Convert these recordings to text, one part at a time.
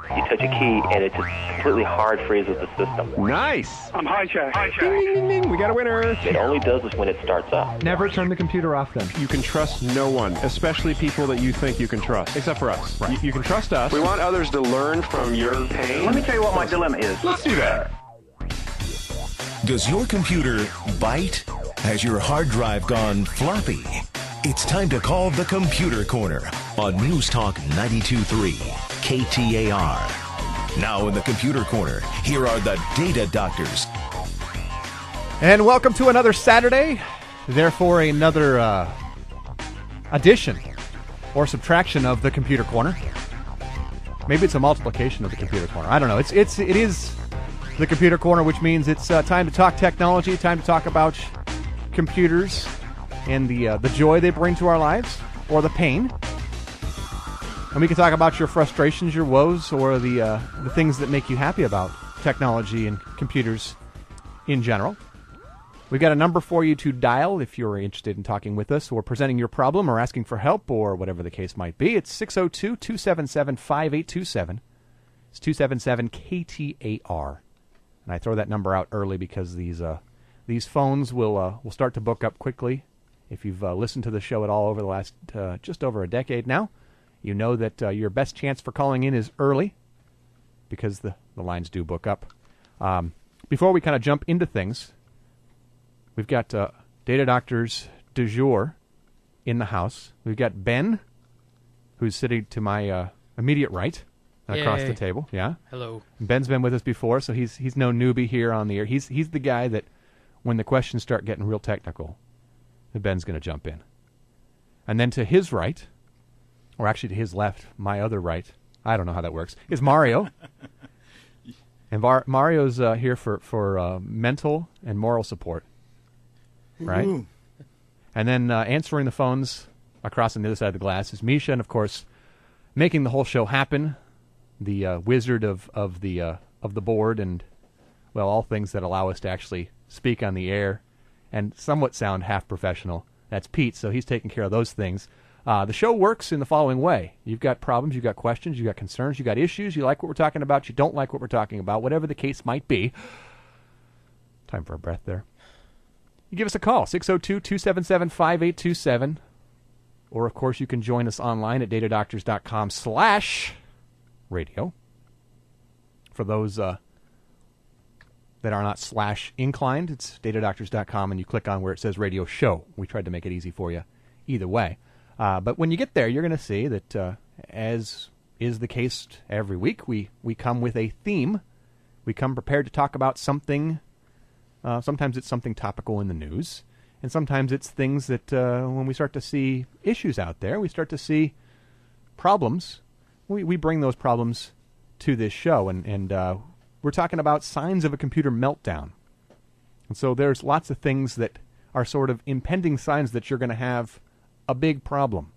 You touch a key, and it just completely hard freezes the system. Nice. I'm hijacked. Ding, ding, ding, ding. We got a winner. It only does this when it starts up. Never turn the computer off then. You can trust no one, especially people that you think you can trust, except for us. Right. You can trust us. We want others to learn from your pain. Let me tell you what my dilemma is. Let's do that. Does your computer bite? Has your hard drive gone floppy? It's time to call the Computer Corner on News Talk 92.3 KTAR. Now in the Computer Corner, here are the Data Doctors. And welcome to another Saturday, therefore another addition or subtraction of the Computer Corner. Maybe it's a multiplication of the Computer Corner. I don't know. It is the Computer Corner, which means it's time to talk technology, time to talk about computers and the joy they bring to our lives, or the pain. And we can talk about your frustrations, your woes, or the things that make you happy about technology and computers in general. We've got a number for you to dial if you're interested in talking with us or presenting your problem or asking for help or whatever the case might be. It's 602-277-5827. It's 277-KTAR. And I throw that number out early because these phones will start to book up quickly. If you've listened to the show at all over the last just over a decade now, you know that your best chance for calling in is early because the lines do book up. Before we kind of jump into things, we've got Data Doctors du jour in the house. We've got Ben, who's sitting to my immediate right across the table. Yeah. Hello. Ben's been with us before, so he's no newbie here on the air. He's the guy that when the questions start getting real technical, Ben's going to jump in. And then to his right, or actually to his left, my other right, I don't know how that works, is Mario. And Mario's here for mental and moral support, right? Ooh. And then answering the phones across on the other side of the glass is Misha, and of course, making the whole show happen, the wizard of the board, and well, all things that allow us to actually speak on the air and somewhat sound half professional. That's Pete, so he's taking care of those things. The show works in the following way. You've got problems, you've got questions, you've got concerns, you've got issues, you like what we're talking about, you don't like what we're talking about, whatever the case might be. Time for a breath there. You give us a call, 602-277-5827. Or, of course, you can join us online at datadoctors.com/radio. For those that are not / inclined, it's datadoctors.com, and you click on where it says radio show. We tried to make it easy for you either way. But when you get there, you're going to see that, as is the case every week, we come with a theme. We come prepared to talk about something. Sometimes it's something topical in the news. And sometimes it's things that when we start to see issues out there, we start to see problems. We bring those problems to this show. And we're talking about signs of a computer meltdown. And so there's lots of things that are sort of impending signs that you're going to have a big problem.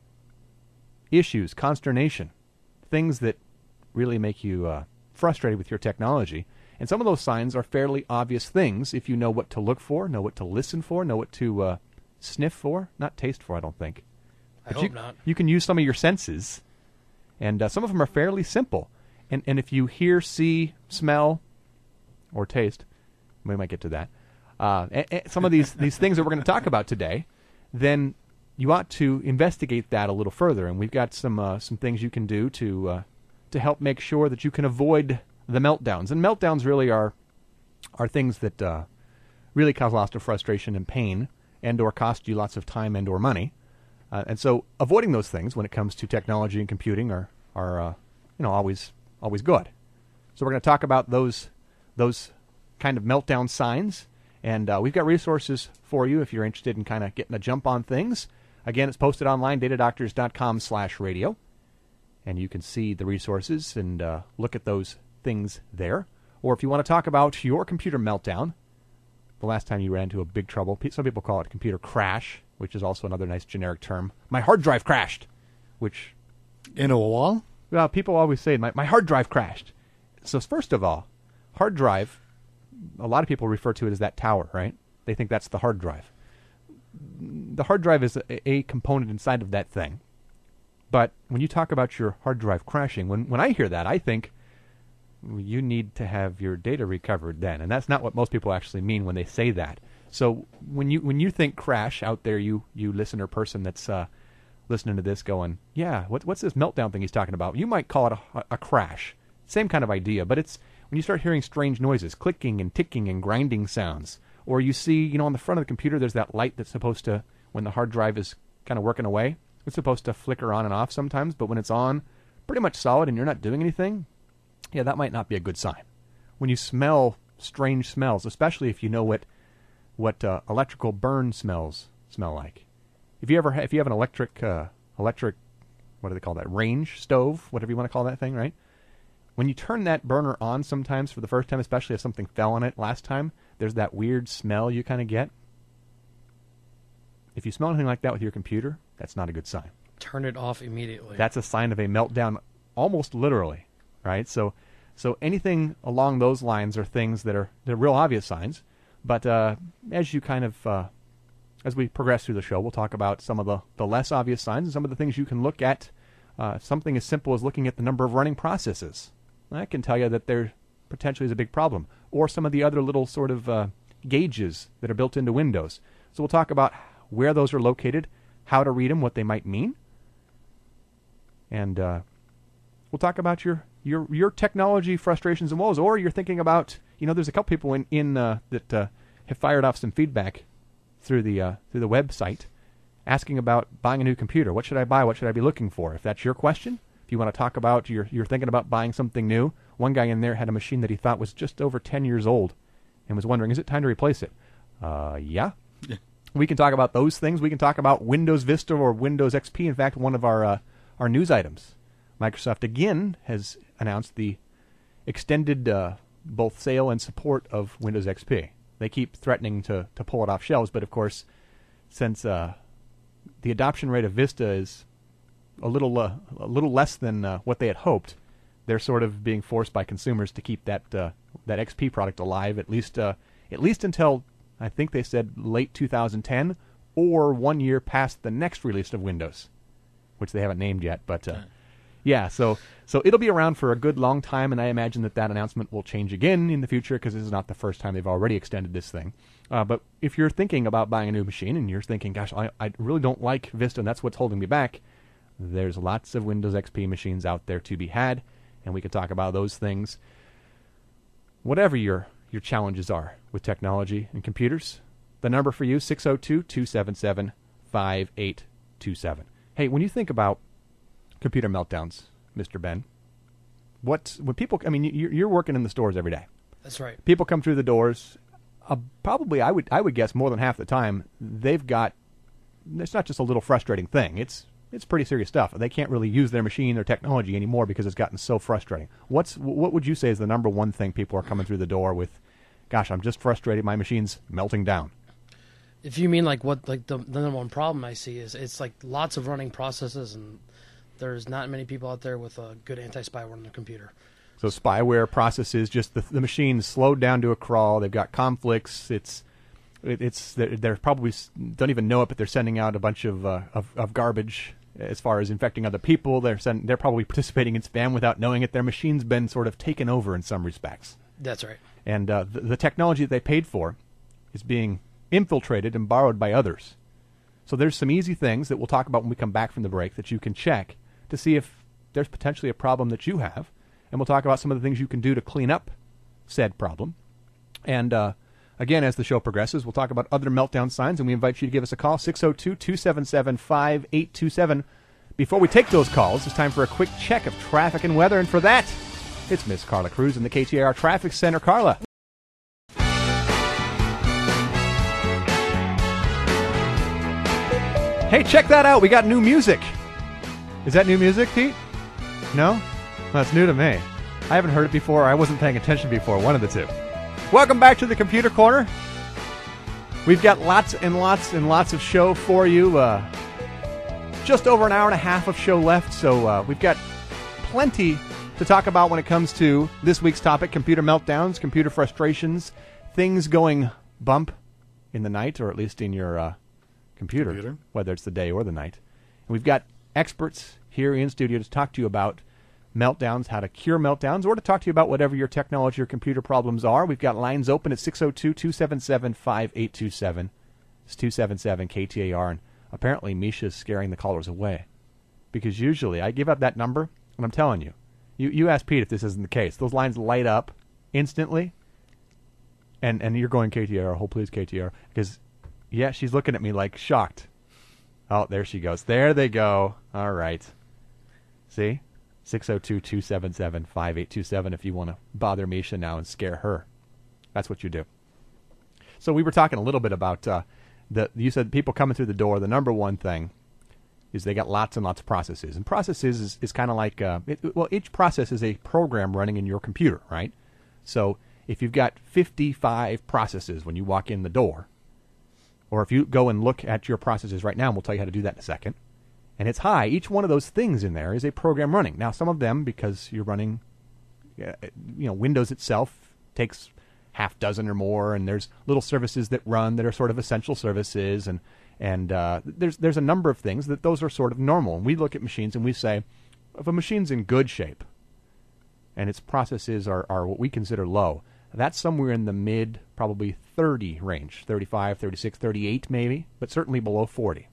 Issues, consternation, things that really make you frustrated with your technology. And some of those signs are fairly obvious things if you know what to look for, know what to listen for, know what to sniff for. Not taste for, I don't think. I hope not. You can use some of your senses. And some of them are fairly simple. And if you hear, see, smell, or taste, we might get to that, some of these things that we're going to talk about today, then you ought to investigate that a little further. And we've got some things you can do to help make sure that you can avoid the meltdowns. And meltdowns really are things that really cause lots of frustration and pain, and or cost you lots of time and or money. And so avoiding those things when it comes to technology and computing are always good. So we're going to talk about those kind of meltdown signs, and we've got resources for you if you're interested in kind of getting a jump on things. Again, it's posted online, datadoctors.com/radio, and you can see the resources and look at those things there. Or if you want to talk about your computer meltdown, the last time you ran into a big trouble, some people call it computer crash, which is also another nice generic term. My hard drive crashed, which... In a wall? Well, people always say, my hard drive crashed. So first of all, hard drive, a lot of people refer to it as that tower, right? They think that's the hard drive. The hard drive is a component inside of that thing. But when you talk about your hard drive crashing, when I hear that, I think you need to have your data recovered then. And that's not what most people actually mean when they say that. So when you think crash out there, you listener person that's listening to this going, yeah, what's this meltdown thing he's talking about? You might call it a crash. Same kind of idea, but it's when you start hearing strange noises, clicking and ticking and grinding sounds, or you see, on the front of the computer there's that light that's supposed to, when the hard drive is kind of working away, it's supposed to flicker on and off sometimes, but when it's on, pretty much solid and you're not doing anything, yeah, that might not be a good sign. When you smell strange smells, especially if you know what electrical burn smells smell like. If you have an electric, what do they call that? Range stove, whatever you want to call that thing, right? When you turn that burner on sometimes for the first time, especially if something fell on it last time, there's that weird smell you kind of get. If you smell anything like that with your computer, that's not a good sign. Turn it off immediately. That's a sign of a meltdown, almost literally, right? So anything along those lines are things that are real obvious signs. But as you kind of, as we progress through the show, we'll talk about some of the less obvious signs and some of the things you can look at. Something as simple as looking at the number of running processes. That can tell you that there potentially is a big problem. Or some of the other little sort of gauges that are built into Windows. So we'll talk about where those are located, how to read them, what they might mean. And we'll talk about your technology frustrations and woes. Or you're thinking about, there's a couple people in that have fired off some feedback through the website asking about buying a new computer. What should I buy? What should I be looking for? If that's your question, if you want to talk about you're thinking about buying something new, one guy in there had a machine that he thought was just over 10 years old and was wondering, is it time to replace it? Yeah. We can talk about those things. We can talk about Windows Vista or Windows XP. In fact, one of our news items, Microsoft again has announced the extended both sale and support of Windows XP. They keep threatening to pull it off shelves, but of course, since the adoption rate of Vista is a little less than what they had hoped, they're sort of being forced by consumers to keep that XP product alive at least until I think they said late 2010 or 1 year past the next release of Windows, which they haven't named yet. But yeah, so it'll be around for a good long time, and I imagine that announcement will change again in the future because this is not the first time they've already extended this thing. But if you're thinking about buying a new machine and you're thinking, gosh, I really don't like Vista and that's what's holding me back, there's lots of Windows XP machines out there to be had, and we can talk about those things. Whatever your challenges are with technology and computers, the number for you, 602-277-5827. Hey, when you think about computer meltdowns, Mr. Ben, when people, you're working in the stores every day. That's right. People come through the doors. Probably, I would guess more than half the time they've got. It's not just a little frustrating thing. It's pretty serious stuff. They can't really use their machine or technology anymore because it's gotten so frustrating. What would you say is the number one thing people are coming through the door with? Gosh, I'm just frustrated. My machine's melting down. If you mean the number one problem I see is it's like lots of running processes, and there's not many people out there with a good anti-spyware on their computer. So spyware processes, just the machine's slowed down to a crawl. They've got conflicts. They're probably don't even know it, but they're sending out a bunch of garbage as far as infecting other people. They're probably participating in spam without knowing it. Their machine's been sort of taken over in some respects. That's right. And the technology that they paid for is being infiltrated and borrowed by others. So there's some easy things that we'll talk about when we come back from the break that you can check to see if there's potentially a problem that you have. And we'll talk about some of the things you can do to clean up said problem. And again, as the show progresses, we'll talk about other meltdown signs, and we invite you to give us a call, 602-277-5827. Before we take those calls, it's time for a quick check of traffic and weather, and for that, it's Miss Carla Cruz in the KTAR Traffic Center. Carla. Hey, check that out. We got new music. Is that new music, Pete? No? That's new to me. I haven't heard it before. I wasn't paying attention before. One of the two. Welcome back to the Computer Corner. We've got lots and lots and lots of show for you. Just over an hour and a half of show left, so we've got plenty to talk about when it comes to this week's topic, computer meltdowns, computer frustrations, things going bump in the night, or at least in your computer, whether it's the day or the night. And we've got experts here in studio to talk to you about meltdowns, how to cure meltdowns, or to talk to you about whatever your technology or computer problems are. We've got lines open at 602-277-5827. It's 277-KTAR, and apparently Misha's scaring the callers away. Because usually I give up that number, and I'm telling you, you ask Pete if this isn't the case. Those lines light up instantly, and you're going KTAR, hold please KTAR, because, yeah, she's looking at me like shocked. Oh, there she goes. There they go. All right. See? 602-277-5827 if you want to bother Misha now and scare her. That's what you do. So we were talking a little bit about, you said people coming through the door, the number one thing is they got lots and lots of processes. And processes is kind of like, each process is a program running in your computer, right? So if you've got 55 processes when you walk in the door, or if you go and look at your processes right now, and we'll tell you how to do that in a second, and it's high, each one of those things in there is a program running. Now, some of them, because you're running, Windows itself takes half dozen or more, and there's little services that run that are sort of essential services, and there's a number of things that those are sort of normal. And we look at machines and we say, if a machine's in good shape and its processes are what we consider low, that's somewhere in the mid, probably 30 range, 35, 36, 38 maybe, but certainly below 40.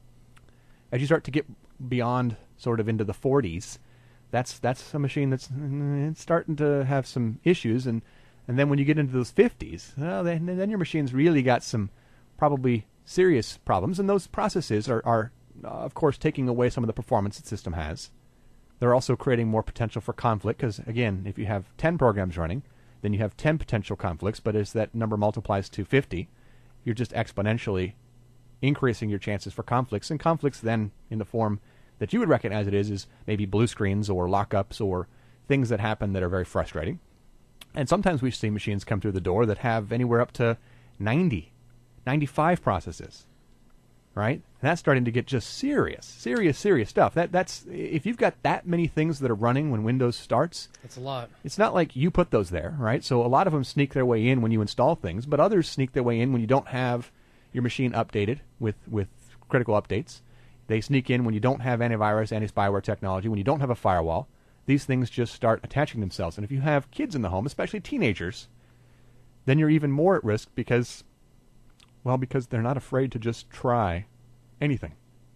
As you start to get beyond sort of into the 40s, that's a machine that's starting to have some issues, and then when you get into those 50s, then your machine's really got some probably serious problems, and those processes are of course, taking away some of the performance the system has. They're also creating more potential for conflict, because, again, if you have 10 programs running, then you have 10 potential conflicts, but as that number multiplies to 50, you're just exponentially increasing your chances for conflicts, and conflicts then in the form that you would recognize it is maybe blue screens or lockups or things that happen that are very frustrating. And sometimes we've seen machines come through the door that have anywhere up to 90, 95 processes, right? And that's starting to get just serious stuff. That's if you've got that many things that are running when Windows starts, that's a lot. It's not like you put those there, right? So a lot of them sneak their way in when you install things, but others sneak their way in when you don't have your machine updated with critical updates. They sneak in when you don't have antivirus, anti-spyware technology, when you don't have a firewall. These things just start attaching themselves. And if you have kids in the home, especially teenagers, then you're even more at risk because they're not afraid to just try anything.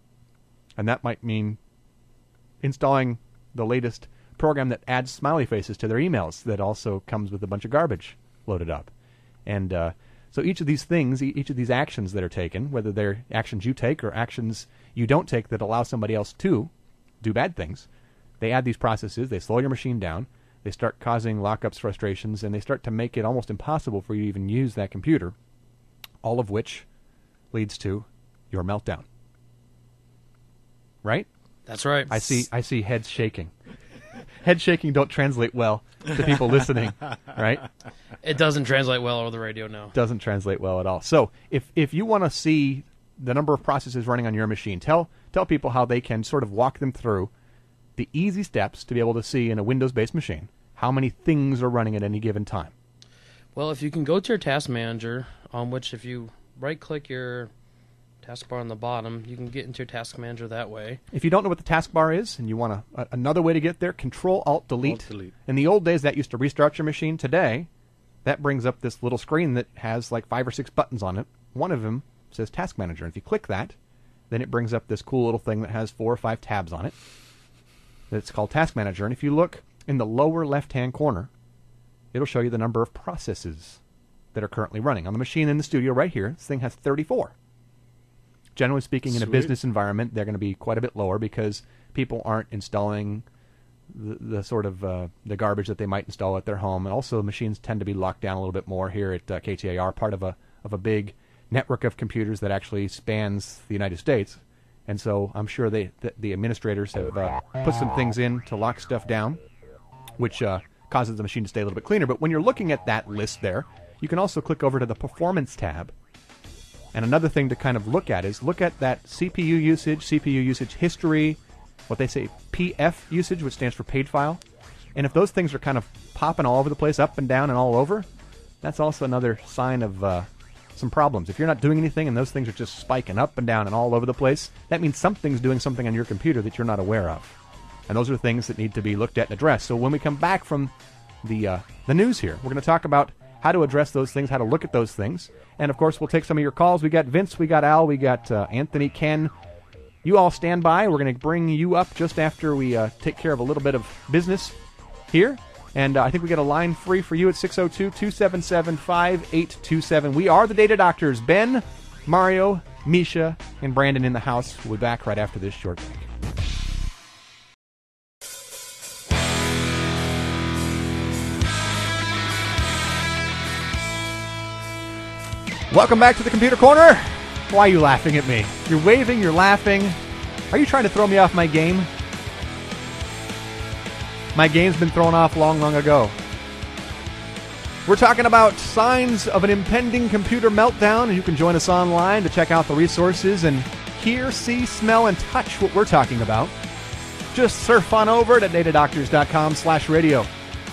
And that might mean installing the latest program that adds smiley faces to their emails that also comes with a bunch of garbage loaded up. And so each of these things, each of these actions that are taken, whether they're actions you take or actions you don't take that allow somebody else to do bad things, they add these processes, they slow your machine down, they start causing lockups, frustrations, and they start to make it almost impossible for you to even use that computer, all of which leads to your meltdown. Right? That's right. I see heads shaking. Head shaking don't translate well to people listening, right? It doesn't translate well over the radio, no. Doesn't translate well at all. So if you want to see the number of processes running on your machine, tell people how they can sort of walk them through the easy steps to be able to see in a Windows-based machine how many things are running at any given time. Well, if you can go to your task manager, on which if you right-click your taskbar on the bottom, you can get into your task manager that way. If you don't know what the taskbar is and you want another way to get there, Control-Alt-Delete. In the old days, that used to restart your machine. Today, that brings up this little screen that has like 5 or 6 buttons on it. One of them says Task Manager. And if you click that, then it brings up this cool little thing that has 4 or 5 tabs on it. That's called Task Manager. And if you look in the lower left-hand corner, it'll show you the number of processes that are currently running. On the machine in the studio right here, this thing has 34. Generally speaking, in a business environment, they're going to be quite a bit lower because people aren't installing the sort of the garbage that they might install at their home. And also, machines tend to be locked down a little bit more here at KTAR, part of a big network of computers that actually spans the United States. And so I'm sure the administrators have put some things in to lock stuff down, which causes the machine to stay a little bit cleaner. But when you're looking at that list there, you can also click over to the Performance tab. And another thing to kind of look at is look at that CPU usage history, what they say PF usage, which stands for paid file. And if those things are kind of popping all over the place, up and down and all over, that's also another sign of some problems. If you're not doing anything and those things are just spiking up and down and all over the place, that means something's doing something on your computer that you're not aware of. And those are things that need to be looked at and addressed. So when we come back from the news here, we're going to talk about how to address those things, how to look at those things. And, of course, we'll take some of your calls. We got Vince, we got Al, we got Anthony, Ken. You all stand by. We're going to bring you up just after we take care of a little bit of business here. And I think we got a line free for you at 602-277-5827. We are the Data Doctors. Ben, Mario, Misha, and Brandon in the house. We'll be back right after this short break. Welcome back to the Computer Corner. Why are you laughing at me? You're waving, you're laughing. Are you trying to throw me off my game? My game's been thrown off long, long ago. We're talking about signs of an impending computer meltdown, and you can join us online to check out the resources and hear, see, smell, and touch what we're talking about. Just surf on over to datadoctors.com/radio.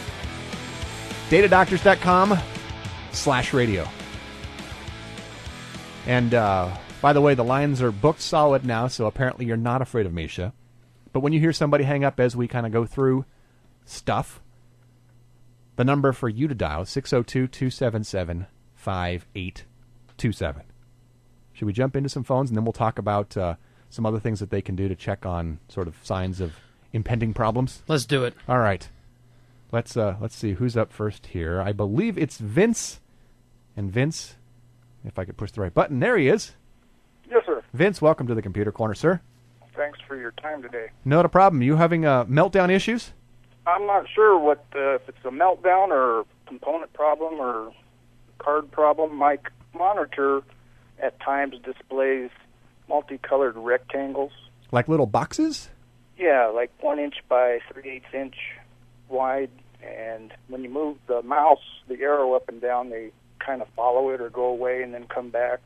datadoctors.com/radio. And, by the way, the lines are booked solid now, so apparently you're not afraid of Misha. But when you hear somebody hang up as we kind of go through stuff, the number for you to dial is 602-277-5827. Should we jump into some phones, and then we'll talk about some other things that they can do to check on sort of signs of impending problems? Let's do it. All right. Let's see who's up first here. I believe it's Vince. And Vince, if I could push the right button. There he is. Yes, sir. Vince, welcome to the Computer Corner, sir. Thanks for your time today. Not a problem. You having meltdown issues? I'm not sure what if it's a meltdown or component problem or card problem. My monitor at times displays multicolored rectangles. Like little boxes? Yeah, like 1 inch by 3/8 inch wide. And when you move the mouse, the arrow up and down, they kind of follow it or go away and then come back.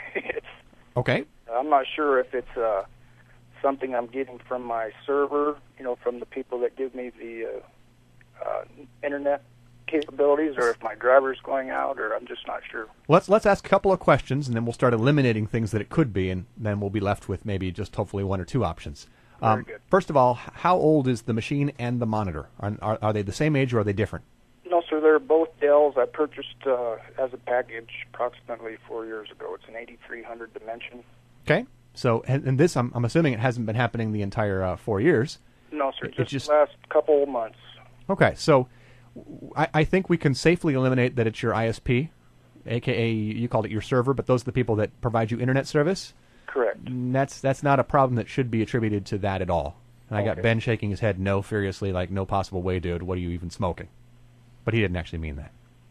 Okay. I'm not sure if it's something I'm getting from my server, from the people that give me the internet capabilities, or if my driver's going out, or I'm just not sure. Let's ask a couple of questions, and then we'll start eliminating things that it could be, and then we'll be left with maybe just hopefully one or two options. Very good. First of all, how old is the machine and the monitor? Are they the same age, or are they different? No, sir. They're both Dells. I purchased as a package approximately 4 years ago. It's an 8300 Dimension. Okay. So, and this, I'm assuming it hasn't been happening the entire 4 years. No, sir. It's Just the last couple of months. Okay. So, I think we can safely eliminate that it's your ISP, a.k.a. you called it your server, but those are the people that provide you internet service. Correct. And that's not a problem that should be attributed to that at all. And I got Ben shaking his head no, furiously, like, no possible way, dude. What are you even smoking? But he didn't actually mean that.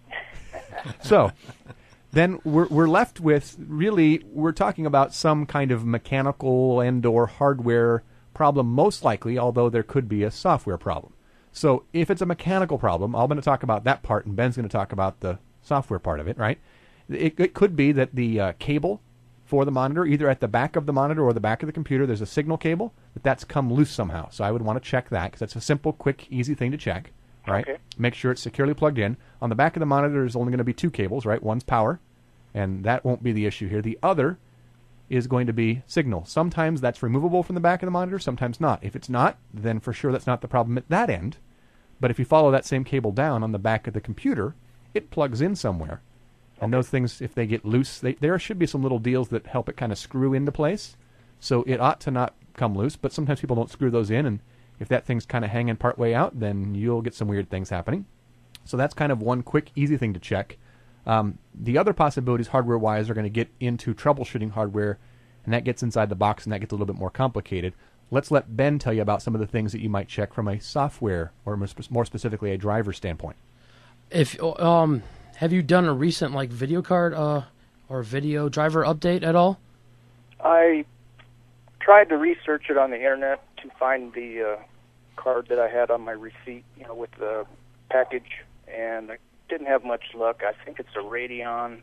So, then we're left with, really, we're talking about some kind of mechanical and or hardware problem, most likely, although there could be a software problem. So if it's a mechanical problem, I'm going to talk about that part, and Ben's going to talk about the software part of it, right? It could be that the cable for the monitor, either at the back of the monitor or the back of the computer, there's a signal cable, that's come loose somehow. So I would want to check that, because that's a simple, quick, easy thing to check. Right? Okay. Make sure it's securely plugged in. On the back of the monitor, there's only going to be two cables, right? One's power, and that won't be the issue here. The other is going to be signal. Sometimes that's removable from the back of the monitor, sometimes not. If it's not, then for sure that's not the problem at that end. But if you follow that same cable down on the back of the computer, it plugs in somewhere. And those things, if they get loose, there should be some little deals that help it kind of screw into place. So it ought to not come loose, but sometimes people don't screw those in, and if that thing's kind of hanging part way out, then you'll get some weird things happening. So that's kind of one quick, easy thing to check. The other possibilities, hardware-wise, are going to get into troubleshooting hardware, and that gets inside the box, and that gets a little bit more complicated. Let's let Ben tell you about some of the things that you might check from a software, or more specifically, a driver standpoint. If have you done a recent video card or video driver update at all? I tried to research it on the internet to find the card that I had on my receipt, with the package, and I didn't have much luck. I think it's a Radeon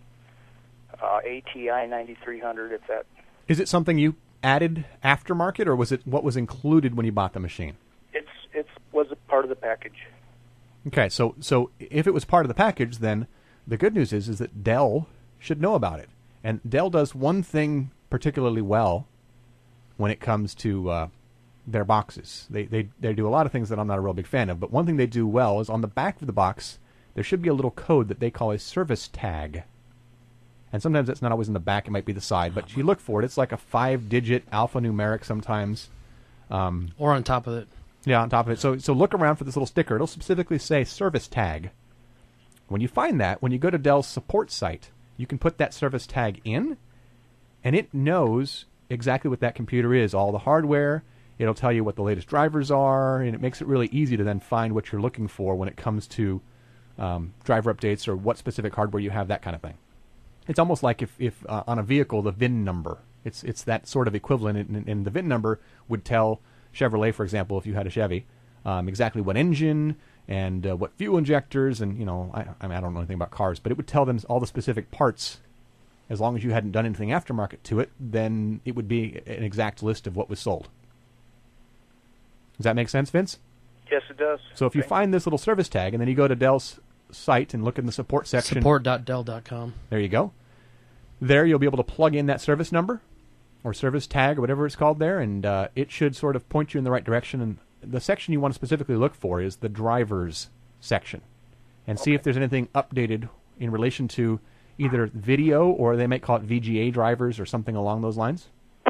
ATI 9300. If that is it something you added aftermarket, or was it what was included when you bought the machine? It was a part of the package. Okay, so if it was part of the package, then the good news is that Dell should know about it. And Dell does one thing particularly well when it comes to their boxes. They do a lot of things that I'm not a real big fan of, but one thing they do well is on the back of the box, there should be a little code that they call a service tag. And sometimes it's not always in the back, it might be the side, but if you look for it, it's like a 5-digit alphanumeric sometimes. Or on top of it. Yeah, on top of it. So look around for this little sticker. It'll specifically say service tag. When you find that, when you go to Dell's support site, you can put that service tag in, and it knows exactly what that computer is, all the hardware. It'll tell you what the latest drivers are, and it makes it really easy to then find what you're looking for when it comes to driver updates or what specific hardware you have, that kind of thing. It's almost like if on a vehicle, the VIN number, it's that sort of equivalent, and the VIN number would tell Chevrolet, for example, if you had a Chevy, exactly what engine and what fuel injectors, and I don't know anything about cars, but it would tell them all the specific parts. As long as you hadn't done anything aftermarket to it, then it would be an exact list of what was sold. Does that make sense, Vince? Yes, it does. So if you find this little service tag, and then you go to Dell's site and look in the support section. Support.dell.com. There you go. There you'll be able to plug in that service number or service tag or whatever it's called there, and it should sort of point you in the right direction. And the section you want to specifically look for is the drivers section, and see if there's anything updated in relation to either video, or they might call it VGA drivers or something along those lines.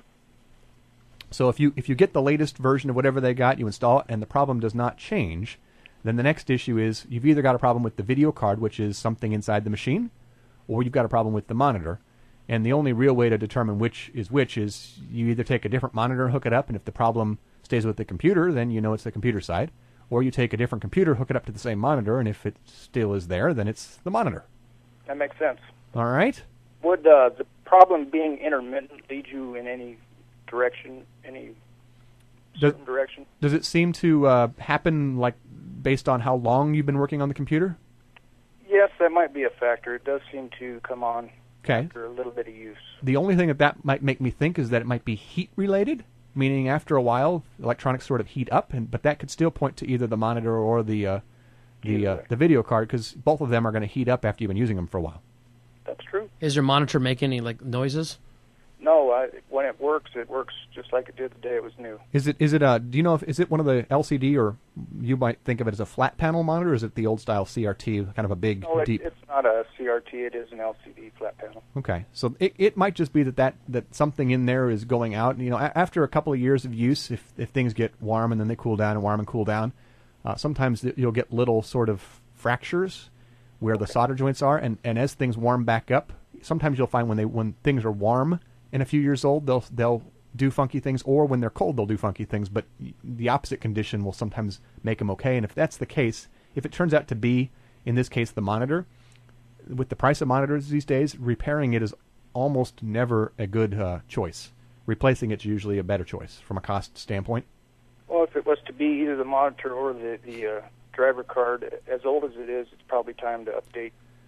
So if you get the latest version of whatever they got, you install it, and the problem does not change, then the next issue is you've either got a problem with the video card, which is something inside the machine, or you've got a problem with the monitor. And the only real way to determine which is you either take a different monitor and hook it up, and if the problem stays with the computer, then you know it's the computer side, or you take a different computer, hook it up to the same monitor, and if it still is there, then it's the monitor. That makes sense. All right? Would the problem being intermittent lead you in any direction, any certain direction? Does it seem to happen like based on how long you've been working on the computer? Yes, that might be a factor. It does seem to come on Okay. after a little bit of use. The only thing that might make me think is that it might be heat related, meaning after a while electronics sort of heat up, but that could still point to either the monitor or the video card, because both of them are going to heat up after you've been using them for a while. That's true. Is your monitor making any noises? No, when it works just like it did the day it was new. Is it do you know is it one of the LCD, or you might think of it as a flat panel monitor, or is it the old style CRT, kind of a big, deep? It's not a CRT, it is an LCD flat panel. Okay, so it might just be that something in there is going out. After a couple of years of use, if things get warm and then they cool down and warm and cool down, sometimes you'll get little sort of fractures where the solder joints are, and as things warm back up, sometimes you'll find when things are warm and a few years old, they'll do funky things, or when they're cold, they'll do funky things. But the opposite condition will sometimes make them okay. And if that's the case, if it turns out to be, in this case, the monitor, with the price of monitors these days, repairing it is almost never a good choice. Replacing it's usually a better choice from a cost standpoint. Well, if it was to be either the monitor or the driver card, as old as it is, it's probably time to update.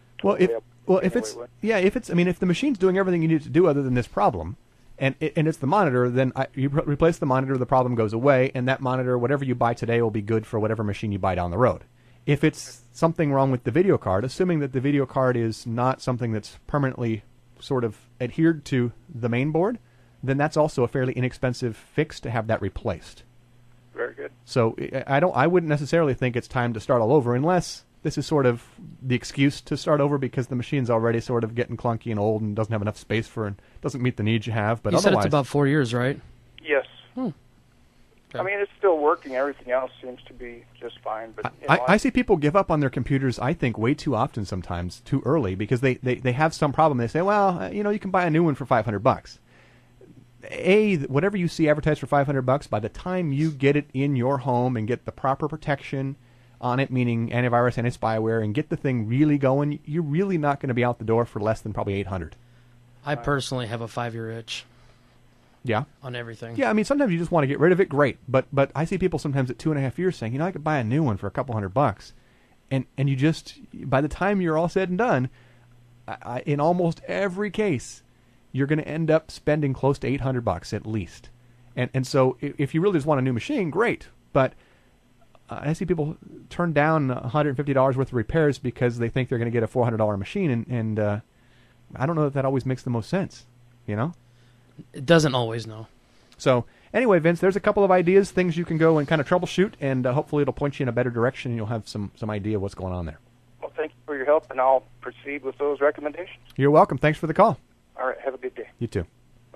If the machine's doing everything you need to do other than this problem, and it's the monitor, then you replace the monitor, the problem goes away, and that monitor, whatever you buy today, will be good for whatever machine you buy down the road. If it's something wrong with the video card, assuming that the video card is not something that's permanently sort of adhered to the main board, then that's also a fairly inexpensive fix to have that replaced. Very good. So I wouldn't necessarily think it's time to start all over, unless this is sort of the excuse to start over because the machine's already sort of getting clunky and old and doesn't have enough space and doesn't meet the needs you have. But you otherwise, said it's about 4 years, right? Yes. Okay. I mean, it's still working. Everything else seems to be just fine. But I see people give up on their computers, I think, way too often sometimes, too early, because they have some problem. They say, well, you can buy a new one for $500. Whatever you see advertised for $500, by the time you get it in your home and get the proper protection on it, meaning antivirus, anti-spyware, and get the thing really going, you're really not going to be out the door for less than probably $800. I personally have a 5-year itch. Yeah. On everything. Yeah, I mean, sometimes you just want to get rid of it, great. But I see people sometimes at 2.5 years saying, I could buy a new one for a couple $100. And you just, by the time you're all said and done, in almost every case, you're going to end up spending close to $800 at least. And so if you really just want a new machine, great. But I see people turn down $150 worth of repairs because they think they're going to get a $400 machine, and I don't know that always makes the most sense, you know? It doesn't always, no. So anyway, Vince, there's a couple of ideas, things you can go and kind of troubleshoot, and hopefully it'll point you in a better direction, and you'll have some idea of what's going on there. Well, thank you for your help, and I'll proceed with those recommendations. You're welcome. Thanks for the call. All right, have a good day. You too.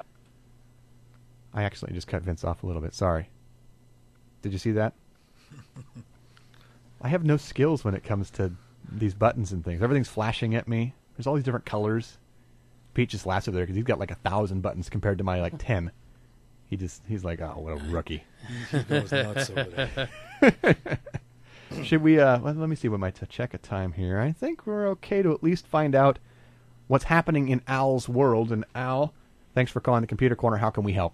I actually just cut Vince off a little bit. Sorry. Did you see that? I have no skills when it comes to these buttons and things. Everything's flashing at me. There's all these different colors. Pete just laughs over there because he's got like 1,000 buttons compared to my like 10. He's like, oh, what a rookie. He goes nuts over there. Should we, let me see what my check of time here. I think we're okay to at least find out what's happening in Al's world. And Al, thanks for calling the Computer Corner. How can we help?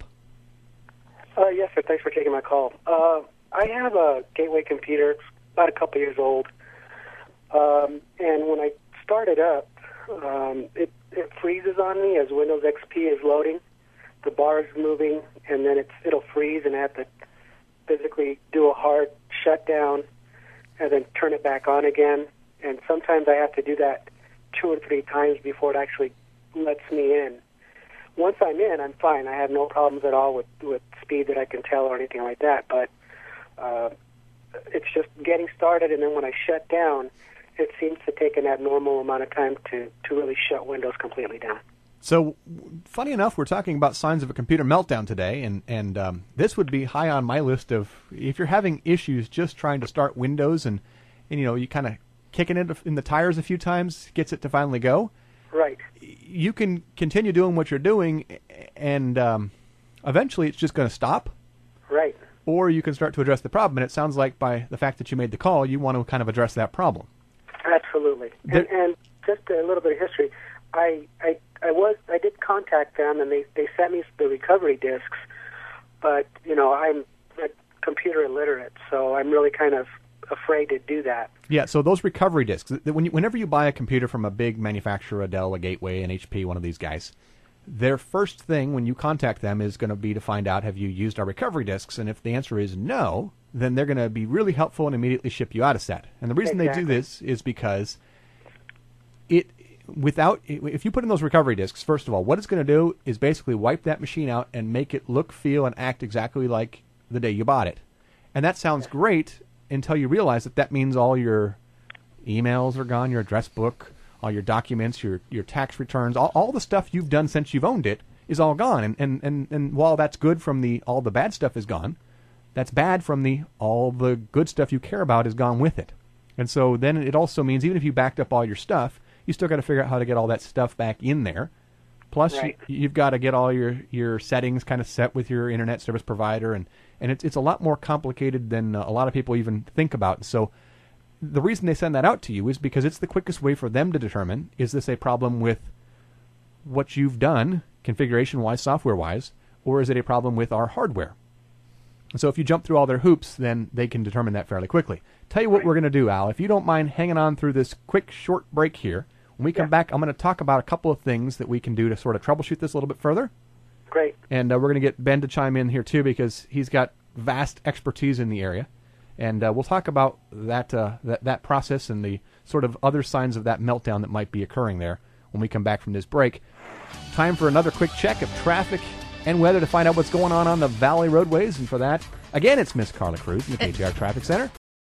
Yes, sir. Thanks for taking my call. I have a Gateway computer. It's about a couple years old. And when I start it up, it freezes on me as Windows XP is loading. The bar is moving, and then it'll freeze, and I have to physically do a hard shutdown and then turn it back on again. And sometimes I have to do that 2 or 3 times before it actually lets me in. Once I'm in, I'm fine. I have no problems at all with speed that I can tell or anything like that. But it's just getting started, and then when I shut down, it seems to take an abnormal amount of time to really shut Windows completely down. So, funny enough, we're talking about signs of a computer meltdown today, and this would be high on my list of, if you're having issues just trying to start Windows and you know, you kind of kicking it in the tires a few times, gets it to finally go. Right. You can continue doing what you're doing, and eventually it's just going to stop. Right. Or you can start to address the problem, and it sounds like by the fact that you made the call, you want to kind of address that problem. Absolutely. And just a little bit of history. I did contact them, and they sent me the recovery disks, but, you know, I'm computer illiterate, so I'm really kind of afraid to do that. Yeah, so those recovery disks, whenever you buy a computer from a big manufacturer, a Dell, a Gateway, an HP, one of these guys, their first thing when you contact them is going to be to find out, have you used our recovery disks? And if the answer is no, then they're going to be really helpful and immediately ship you out a set. And the reason they do this is because if you put in those recovery disks, first of all, what it's going to do is basically wipe that machine out and make it look, feel, and act exactly like the day you bought it. And that sounds great until you realize that means all your emails are gone, your address book, all your documents, your tax returns, all the stuff you've done since you've owned it is all gone. And while that's good from all the bad stuff is gone, that's bad from all the good stuff you care about is gone with it. And so then it also means even if you backed up all your stuff, you still got to figure out how to get all that stuff back in there. Plus, right. You've got to get all your settings kind of set with your internet service provider, and it's a lot more complicated than a lot of people even think about. So the reason they send that out to you is because it's the quickest way for them to determine, is this a problem with what you've done, configuration-wise, software-wise, or is it a problem with our hardware? And so if you jump through all their hoops, then they can determine that fairly quickly. Tell you what we're going to do, Al. If you don't mind hanging on through this quick, short break here, when we come back, I'm going to talk about a couple of things that we can do to sort of troubleshoot this a little bit further. Great. And we're going to get Ben to chime in here, too, because he's got vast expertise in the area. And we'll talk about that process and the sort of other signs of that meltdown that might be occurring there when we come back from this break. Time for another quick check of traffic and weather to find out what's going on the Valley roadways. And for that, again, it's Miss Carla Cruz in the KTR Traffic Center.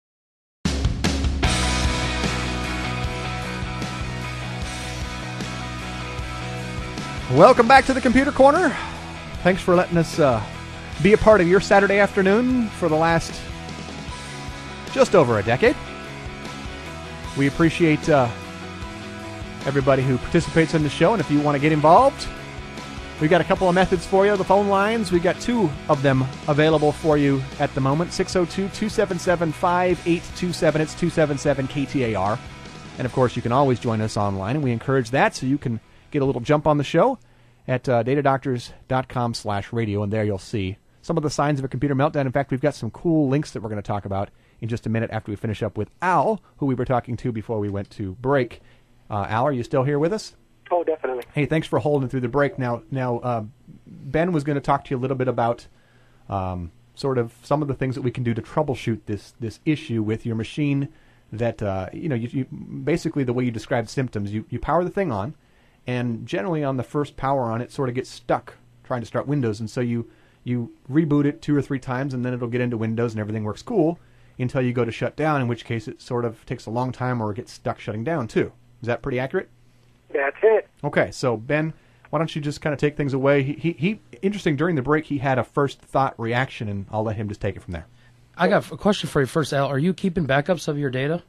Welcome back to the Computer Corner. Thanks for letting us be a part of your Saturday afternoon for the last just over a decade. We appreciate everybody who participates in the show, and if you want to get involved, we've got a couple of methods for you. The phone lines, we've got 2 of them available for you at the moment. 602-277-5827. It's 277-KTAR. And, of course, you can always join us online, and we encourage that, so you can get a little jump on the show at datadoctors.com/radio, and there you'll see some of the signs of a computer meltdown. In fact, we've got some cool links that we're going to talk about in just a minute after we finish up with Al, who we were talking to before we went to break. Al, are you still here with us? Oh, definitely. Hey, thanks for holding through the break. Now, Ben was going to talk to you a little bit about sort of some of the things that we can do to troubleshoot this issue with your machine. That you basically the way you described symptoms, you power the thing on, and generally on the first power on it sort of gets stuck trying to start Windows, and so you reboot it 2 or 3 times, and then it'll get into Windows and everything works cool until you go to shut down, in which case it sort of takes a long time or it gets stuck shutting down too. Is that pretty accurate? That's it. Okay, so Ben, why don't you just kind of take things away? He interesting, during the break he had a first thought reaction, and I'll let him just take it from there. I got a question for you first, Al. Are you keeping backups of your data?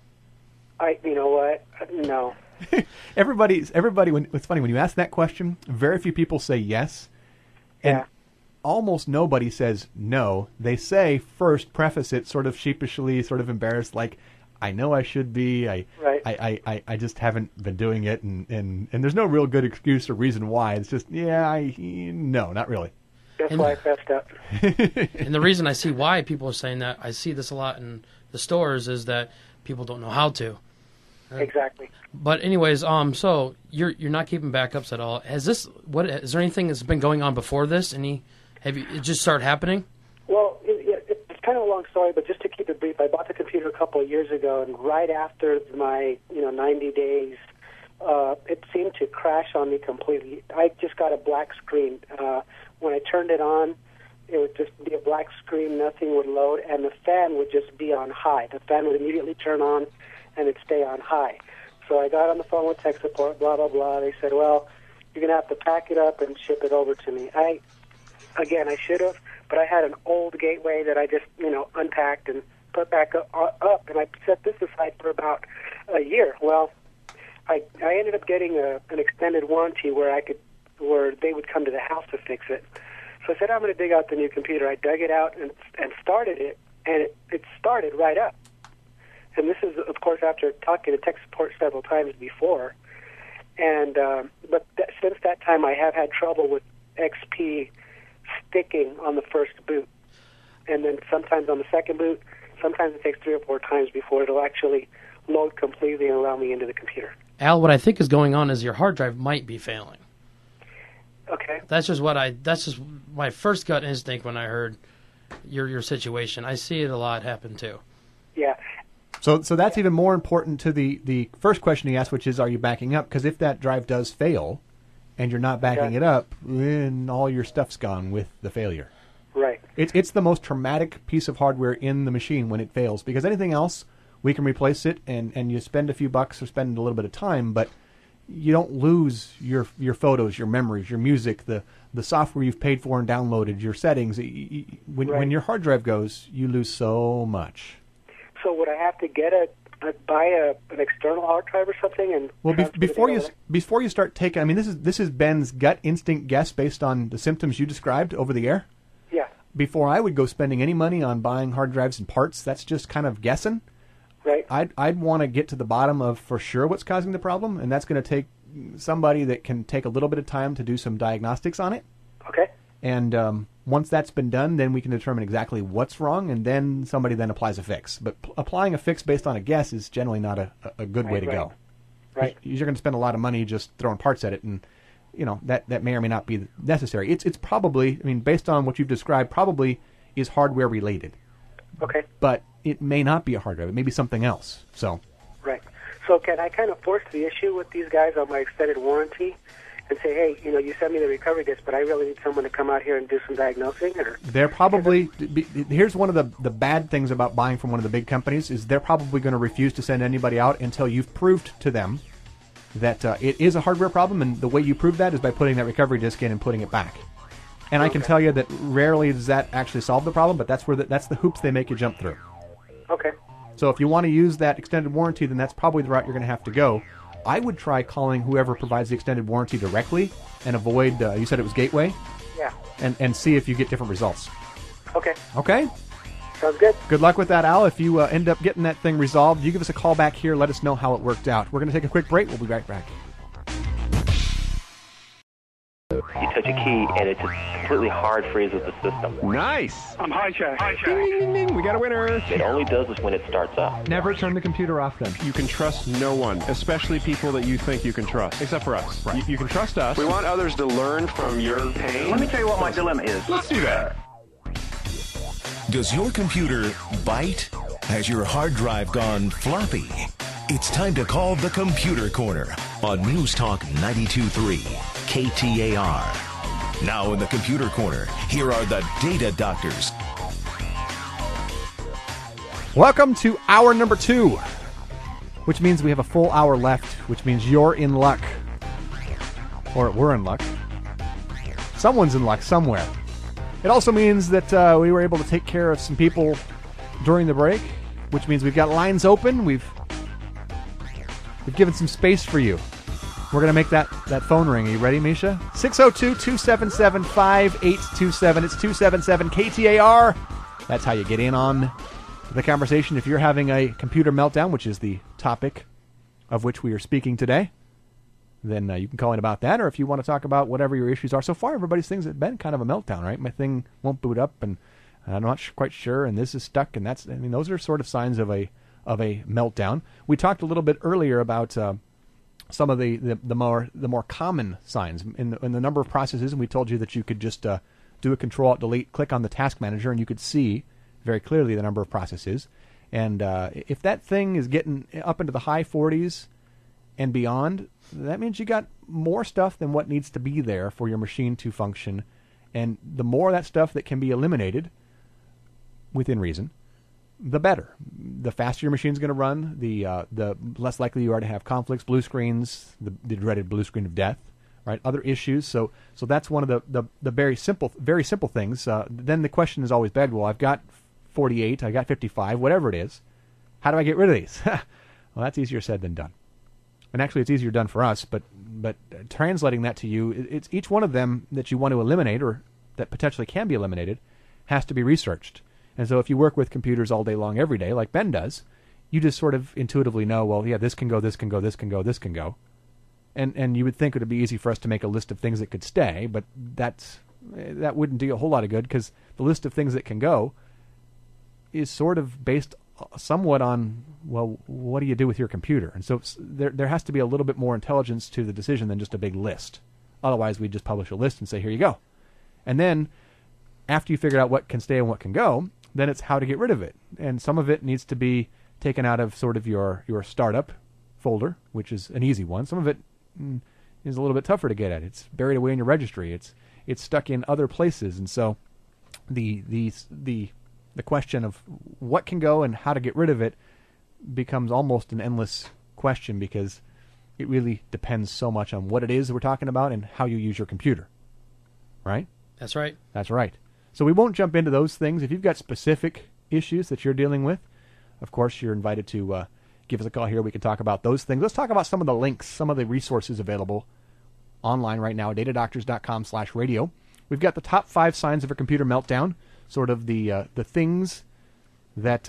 You know what? No. Everybody. It's funny when you ask that question. Very few people say yes, and Yeah. almost nobody says no. They say first, preface it sort of sheepishly, sort of embarrassed, like, I know I should be. Right. I just haven't been doing it, and there's no real good excuse or reason why. It's just, no, not really. That's why I fessed up. And the reason I see why people are saying that, I see this a lot in the stores, is that people don't know how to. Exactly. But anyways, so you're not keeping backups at all. Is there anything that's been going on before this? It just started happening? Well, it's kind of a long story, but just to keep it brief, I bought the computer a couple of years ago, and right after my 90 days, it seemed to crash on me completely. I just got a black screen. When I turned it on, it would just be a black screen, nothing would load, and the fan would just be on high. The fan would immediately turn on, and it'd stay on high. So I got on the phone with tech support, blah, blah, blah. They said, well, you're going to have to pack it up and ship it over to me. I should have, but I had an old gateway that I just, unpacked and put back up, and I set this aside for about a year. Well, I ended up getting an extended warranty where they would come to the house to fix it. So I said, I'm going to dig out the new computer. I dug it out and started it, and it started right up. And this is, of course, after talking to tech support several times before. And but since that time, I have had trouble with XP sticking on the first boot. And then sometimes on the second boot, sometimes it takes 3 or 4 times before it'll actually load completely and allow me into the computer. Al, what I think is going on is your hard drive might be failing. Okay. That's just my first gut instinct when I heard your situation. I see it a lot happen too. Yeah. So that's even more important to the first question he asked, which is, are you backing up? Because if that drive does fail and you're not backing it up, then all your stuff's gone with the failure. Right. It's the most traumatic piece of hardware in the machine when it fails, because anything else, we can replace it and you spend a few bucks or spend a little bit of time, but you don't lose your photos, your memories, your music, the software you've paid for and downloaded, your settings. When your hard drive goes, you lose so much. So would I have to buy an external hard drive or something? And well, before you start taking, I mean, this is Ben's gut instinct guess based on the symptoms you described over the air. Yeah. Before I would go spending any money on buying hard drives and parts, that's just kind of guessing. Right. I'd want to get to the bottom of for sure what's causing the problem, and that's going to take somebody that can take a little bit of time to do some diagnostics on it. Okay. And once that's been done, then we can determine exactly what's wrong, and then somebody then applies a fix. But applying a fix based on a guess is generally not a good way to go. Right. You're going to spend a lot of money just throwing parts at it, and that may or may not be necessary. It's probably, I mean, based on what you've described, probably is hardware related. Okay. But it may not be a hard drive. It may be something else. So. Right. So can I kind of force the issue with these guys on my extended warranty and say, hey, you sent me the recovery disc, but I really need someone to come out here and do some diagnosing? Or they're probably, here's one of the bad things about buying from one of the big companies, is they're probably going to refuse to send anybody out until you've proved to them that it is a hardware problem, and the way you prove that is by putting that recovery disc in and putting it back. And I can tell you that rarely does that actually solve the problem, but that's the hoops they make you jump through. Okay. So if you want to use that extended warranty, then that's probably the route you're going to have to go. I would try calling whoever provides the extended warranty directly and avoid, you said it was Gateway? Yeah. And see if you get different results. Okay. Okay? Sounds good. Good luck with that, Al. If you end up getting that thing resolved, you give us a call back here. Let us know how it worked out. We're going to take a quick break. We'll be right back. You touch a key, and it just completely hard freezes the system. Nice. I'm hijacked. Ding, ding, ding. We got a winner. It only does this when it starts up. Never turn the computer off then. You can trust no one, especially people that you think you can trust, except for us. Right. You can trust us. We want others to learn from your pain. Let me tell you what my dilemma is. Let's do that. Does your computer bite? Has your hard drive gone floppy? It's time to call the Computer Corner on News Talk 92.3 KTAR. Now in the Computer Corner, here are the Data Doctors. Welcome to hour number 2, which means we have a full hour left, which means you're in luck. Or we're in luck. Someone's in luck somewhere. It also means that we were able to take care of some people during the break, which means we've got lines open. We've given some space for you. We're going to make that phone ring. Are you ready, Misha? 602-277-5827. It's 277-KTAR. That's how you get in on the conversation. If you're having a computer meltdown, which is the topic of which we are speaking today, then you can call in about that. Or if you want to talk about whatever your issues are. So far, everybody's things have been kind of a meltdown, right? My thing won't boot up, and I'm not quite sure, and this is stuck, and that's, I mean, those are sort of signs of a meltdown. We talked a little bit earlier about some of the more common signs in the number of processes, and we told you that you could just do a Control-Alt-Delete, click on the task manager, and you could see very clearly the number of processes. And if that thing is getting up into the high 40s and beyond, that means you got more stuff than what needs to be there for your machine to function. And the more of that stuff that can be eliminated within reason, the better. The faster your machine's going to run, the less likely you are to have conflicts, blue screens, the dreaded blue screen of death, right? Other issues. So that's one of the very simple things. Then the question is always begged, well, I've got 48, I got 55, whatever it is. How do I get rid of these? Well, that's easier said than done. And actually, it's easier done for us, but translating that to you, it's each one of them that you want to eliminate or that potentially can be eliminated has to be researched. And so if you work with computers all day long, every day, like Ben does, you just sort of intuitively know, well, yeah, this can go, this can go, this can go, this can go. And you would think it would be easy for us to make a list of things that could stay, but that wouldn't do a whole lot of good, because the list of things that can go is sort of based somewhat on, well, what do you do with your computer? And so there has to be a little bit more intelligence to the decision than just a big list. Otherwise, we just publish a list and say, here you go. And then after you figure out what can stay and what can go, then it's how to get rid of it. And some of it needs to be taken out of sort of your startup folder, which is an easy one. Some of it is a little bit tougher to get at. It's buried away in your registry. It's stuck in other places. And so the question of what can go and how to get rid of it becomes almost an endless question, because it really depends so much on what it is that we're talking about and how you use your computer. Right? That's right. That's right. So we won't jump into those things. If you've got specific issues that you're dealing with, of course, you're invited to give us a call here. We can talk about those things. Let's talk about some of the links, some of the resources available online right now at datadoctors.com/radio. We've got the top 5 signs of a computer meltdown, sort of the things that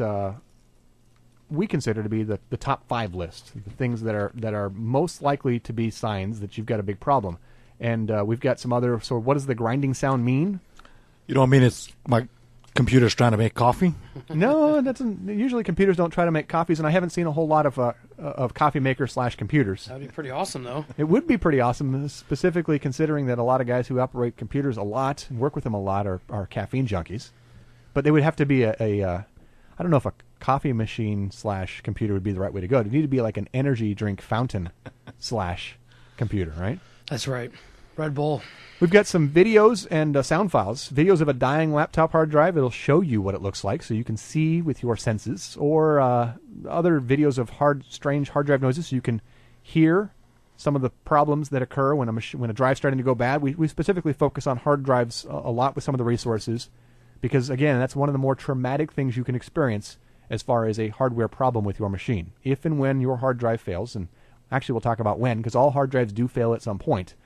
we consider to be the top 5 list, the things that are most likely to be signs that you've got a big problem. And we've got some other, so what does the grinding sound mean? You don't mean it's my computer's trying to make coffee? No, usually computers don't try to make coffees, and I haven't seen a whole lot of coffee makers / computers. That'd be pretty awesome, though. It would be pretty awesome, specifically considering that a lot of guys who operate computers a lot and work with them a lot are caffeine junkies. But they would have to be I don't know if a coffee machine / computer would be the right way to go. It'd need to be like an energy drink fountain / computer, right? That's right. Red Bull. We've got some videos and sound files. Videos of a dying laptop hard drive. It'll show you what it looks like so you can see with your senses. Or other videos of strange hard drive noises so you can hear some of the problems that occur when a drive's starting to go bad. We specifically focus on hard drives a lot with some of the resources because, again, that's one of the more traumatic things you can experience as far as a hardware problem with your machine. If and when your hard drive fails, and actually we'll talk about when, because all hard drives do fail at some point,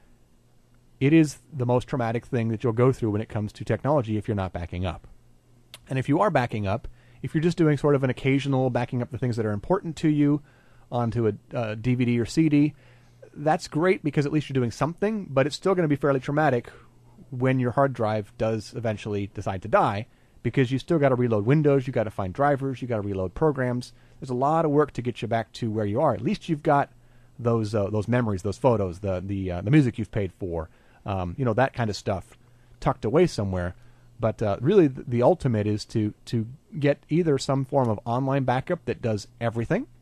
it is the most traumatic thing that you'll go through when it comes to technology if you're not backing up. And if you are backing up, if you're just doing sort of an occasional backing up the things that are important to you onto a DVD or CD, that's great because at least you're doing something, but it's still going to be fairly traumatic when your hard drive does eventually decide to die, because you still got to reload Windows, you got to find drivers, you got to reload programs. There's a lot of work to get you back to where you are. At least you've got those memories, those photos, the music you've paid for, that kind of stuff tucked away somewhere. But really, the ultimate is to get either some form of online backup that does everything,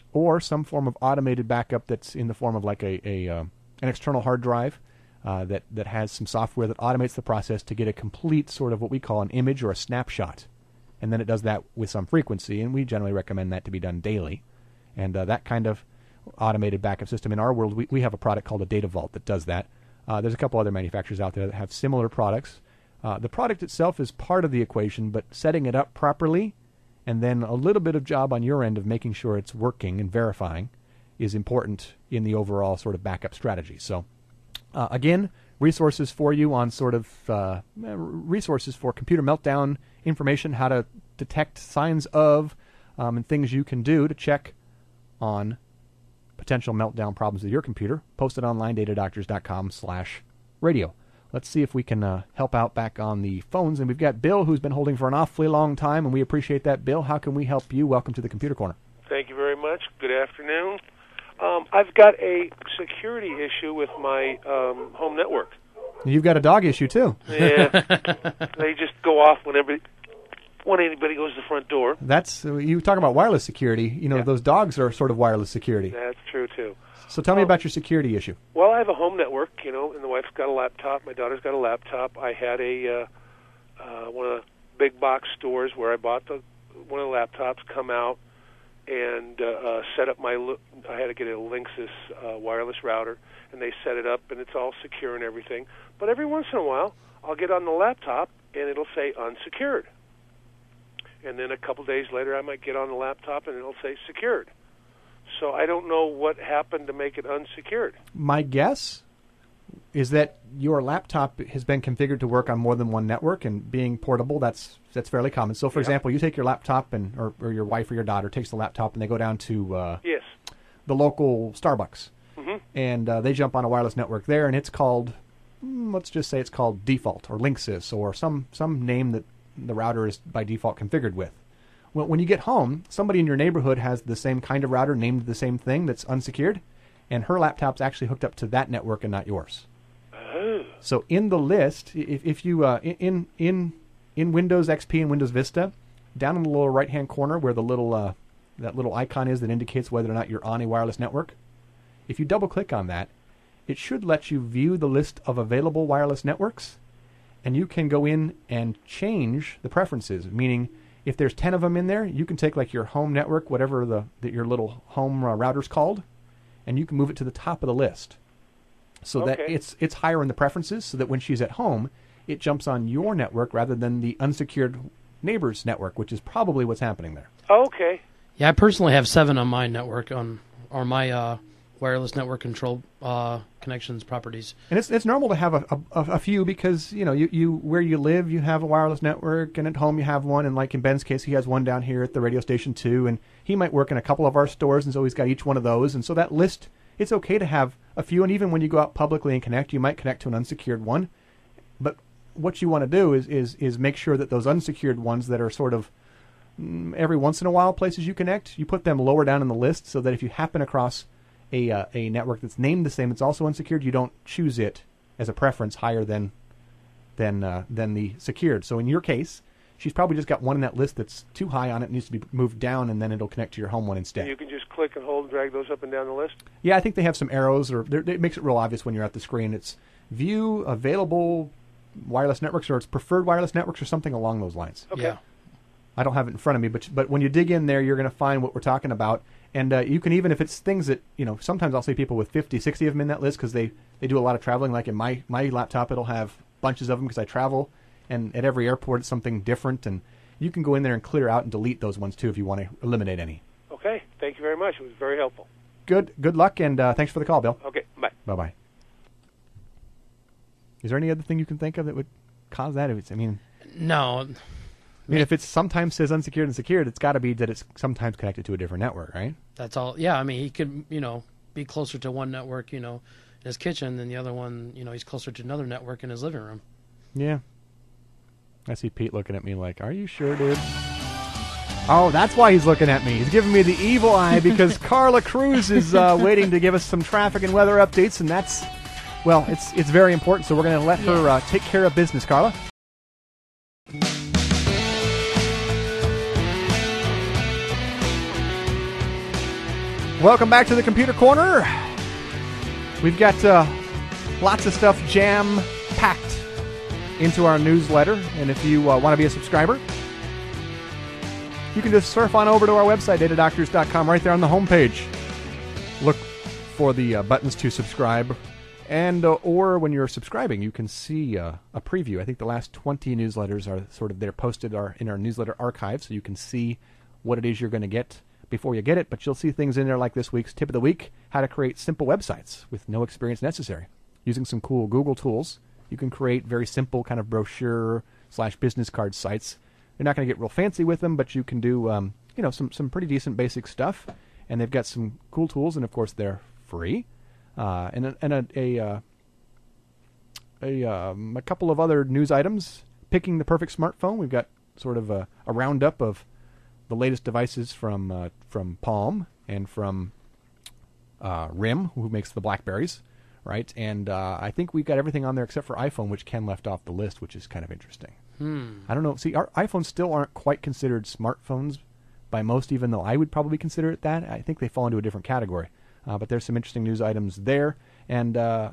or some form of automated backup that's in the form of like an external hard drive that has some software that automates the process to get a complete sort of what we call an image or a snapshot. And then it does that with some frequency, and we generally recommend that to be done daily. And that kind of automated backup system in our world, we have a product called a Data Vault that does that. There's a couple other manufacturers out there that have similar products. The product itself is part of the equation, but setting it up properly and then a little bit of job on your end of making sure it's working and verifying is important in the overall sort of backup strategy. So, again, resources for you on sort of resources for computer meltdown information, how to detect signs of, and things you can do to check on potential meltdown problems with your computer. Posted online, datadoctors.com/radio. Let's see if we can help out back on the phones. And we've got Bill, who's been holding for an awfully long time, and we appreciate that. Bill, how can we help you? Welcome to the Computer Corner. Thank you very much. Good afternoon. I've got a security issue with my home network. You've got a dog issue, too. Yeah. They just go off when anybody goes to the front door. That's you talk about wireless security. You know, those dogs are sort of wireless security. That's true, too. So tell me about your security issue. Well, I have a home network, and the wife's got a laptop. My daughter's got a laptop. I had one of the big box stores where I bought one of the laptops come out and set up I had to get a Linksys wireless router, and they set it up, and it's all secure and everything. But every once in a while, I'll get on the laptop, and it'll say unsecured. And then a couple days later, I might get on the laptop, and it'll say secured. So I don't know what happened to make it unsecured. My guess is that your laptop has been configured to work on more than one network, and being portable, that's fairly common. So, for example, you take your laptop, or your wife or your daughter takes the laptop, and they go down to the local Starbucks, and they jump on a wireless network there, and it's called, let's just say it's called Default, or Linksys, or some name that the router is by default configured with. Well, when you get home, somebody in your neighborhood has the same kind of router named the same thing that's unsecured, and her laptop's actually hooked up to that network and not yours. Oh. So in the list, if you in Windows XP and Windows Vista, down in the lower right-hand corner where the little that little icon is that indicates whether or not you're on a wireless network, if you double-click on that, it should let you view the list of available wireless networks, and you can go in and change the preferences, meaning if there's 10 of them in there, you can take like your home network, whatever your little home router's called, and you can move it to the top of the list so that it's higher in the preferences, so that when she's at home, it jumps on your network rather than the unsecured neighbor's network, which is probably what's happening there. Okay. Yeah, I personally have 7 on my network, on my wireless network control connections properties. And it's normal to have a few because, you where you live, you have a wireless network, and at home you have one. And like in Ben's case, he has one down here at the radio station too. And he might work in a couple of our stores, and so he's got each one of those. And so that list, it's okay to have a few. And even when you go out publicly and connect, you might connect to an unsecured one. But what you want to do is make sure that those unsecured ones that are sort of every once in a while places you connect, you put them lower down in the list so that if you happen across a network that's named the same, it's also unsecured, you don't choose it as a preference higher than the secured. So in your case, she's probably just got one in that list that's too high on it, needs to be moved down, and then it'll connect to your home one instead. You can just click and hold and drag those up and down the list? Yeah, I think they have some arrows, or it makes it real obvious when you're at the screen. It's view available wireless networks, or it's preferred wireless networks, or something along those lines. Okay. Yeah. I don't have it in front of me, but when you dig in there, you're going to find what we're talking about. And you can even, if it's things that, sometimes I'll see people with 50, 60 of them in that list because they do a lot of traveling. Like in my laptop, it'll have bunches of them because I travel. And at every airport, it's something different. And you can go in there and clear out and delete those ones, too, if you want to eliminate any. Okay. Thank you very much. It was very helpful. Good luck, and thanks for the call, Bill. Okay. Bye. Bye-bye. Is there any other thing you can think of that would cause that? No. If it sometimes says unsecured and secured, it's got to be that it's sometimes connected to a different network, right? That's all. Yeah, he could, be closer to one network, in his kitchen than the other one, he's closer to another network in his living room. Yeah. I see Pete looking at me like, are you sure, dude? Oh, that's why he's looking at me. He's giving me the evil eye because Carla Cruz is waiting to give us some traffic and weather updates, and that's, it's very important, so we're going to let her take care of business, Carla. Welcome back to the Computer Corner. We've got lots of stuff jam-packed into our newsletter, and if you want to be a subscriber, you can just surf on over to our website, datadoctors.com, right there on the homepage. Look for the buttons to subscribe, and or when you're subscribing, you can see a preview. I think the last 20 newsletters are sort of there posted in our newsletter archive, so you can see what it is you're going to get before you get it, but you'll see things in there like this week's Tip of the Week, how to create simple websites with no experience necessary. Using some cool Google tools, you can create very simple kind of brochure/business card sites. You're not going to get real fancy with them, but you can do some pretty decent basic stuff, and they've got some cool tools, and of course they're free. And a couple of other news items. Picking the perfect smartphone. We've got sort of a roundup of the latest devices from Palm and from RIM, who makes the Blackberries, right? And I think we've got everything on there except for iPhone, which Ken left off the list, which is kind of interesting. I don't know. See, our iPhones still aren't quite considered smartphones by most, even though I would probably consider it that. I think they fall into a different category. But there's some interesting news items there, and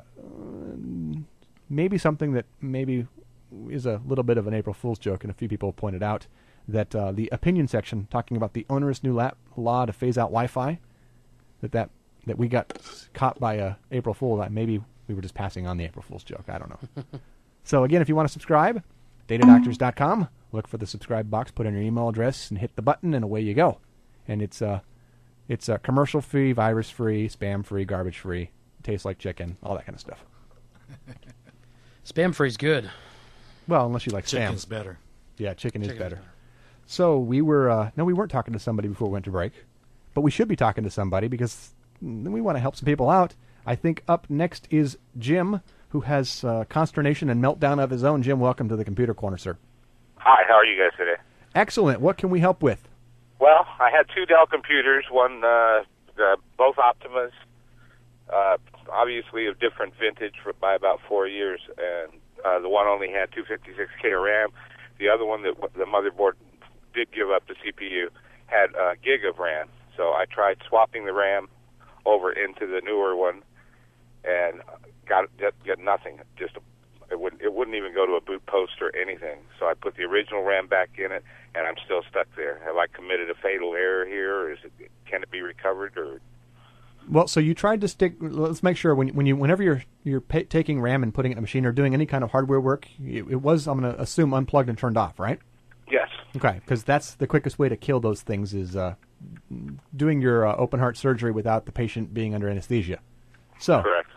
maybe something that maybe is a little bit of an April Fool's joke, and a few people pointed out that the opinion section talking about the onerous new law to phase out Wi-Fi, that we got caught by a April Fool. That maybe we were just passing on the April Fool's joke. I don't know. So again, if you want to subscribe, datadoctors.com. Look for the subscribe box, put in your email address, and hit the button, and away you go. And it's commercial-free, virus-free, spam-free, garbage-free, tastes like chicken, all that kind of stuff. Spam-free's good. Well, unless you like spam. Chicken's better. Yeah, chicken is better. So we were, no, we weren't talking to somebody before we went to break, but we should be talking to somebody because we want to help some people out. I think up next is Jim, who has consternation and meltdown of his own. Jim, welcome to the Computer Corner, sir. Hi, how are you guys today? Excellent. What can we help with? Well, I had two Dell computers, both Optimas, obviously of different vintage by about 4 years, and the one only had 256K of RAM. The other one, that the motherboard did give up the CPU, had a gig of RAM. So I tried swapping the RAM over into the newer one, and got nothing. It wouldn't even go to a boot post or anything. So I put the original RAM back in it, and I'm still stuck there. Have I committed a fatal error here, or can it be recovered? Or well, so you tried to stick. Let's make sure whenever you're taking RAM and putting it in a machine or doing any kind of hardware work, it was, I'm going to assume, unplugged and turned off, right? Yes. Okay, because that's the quickest way to kill those things is doing your open heart surgery without the patient being under anesthesia. So correct.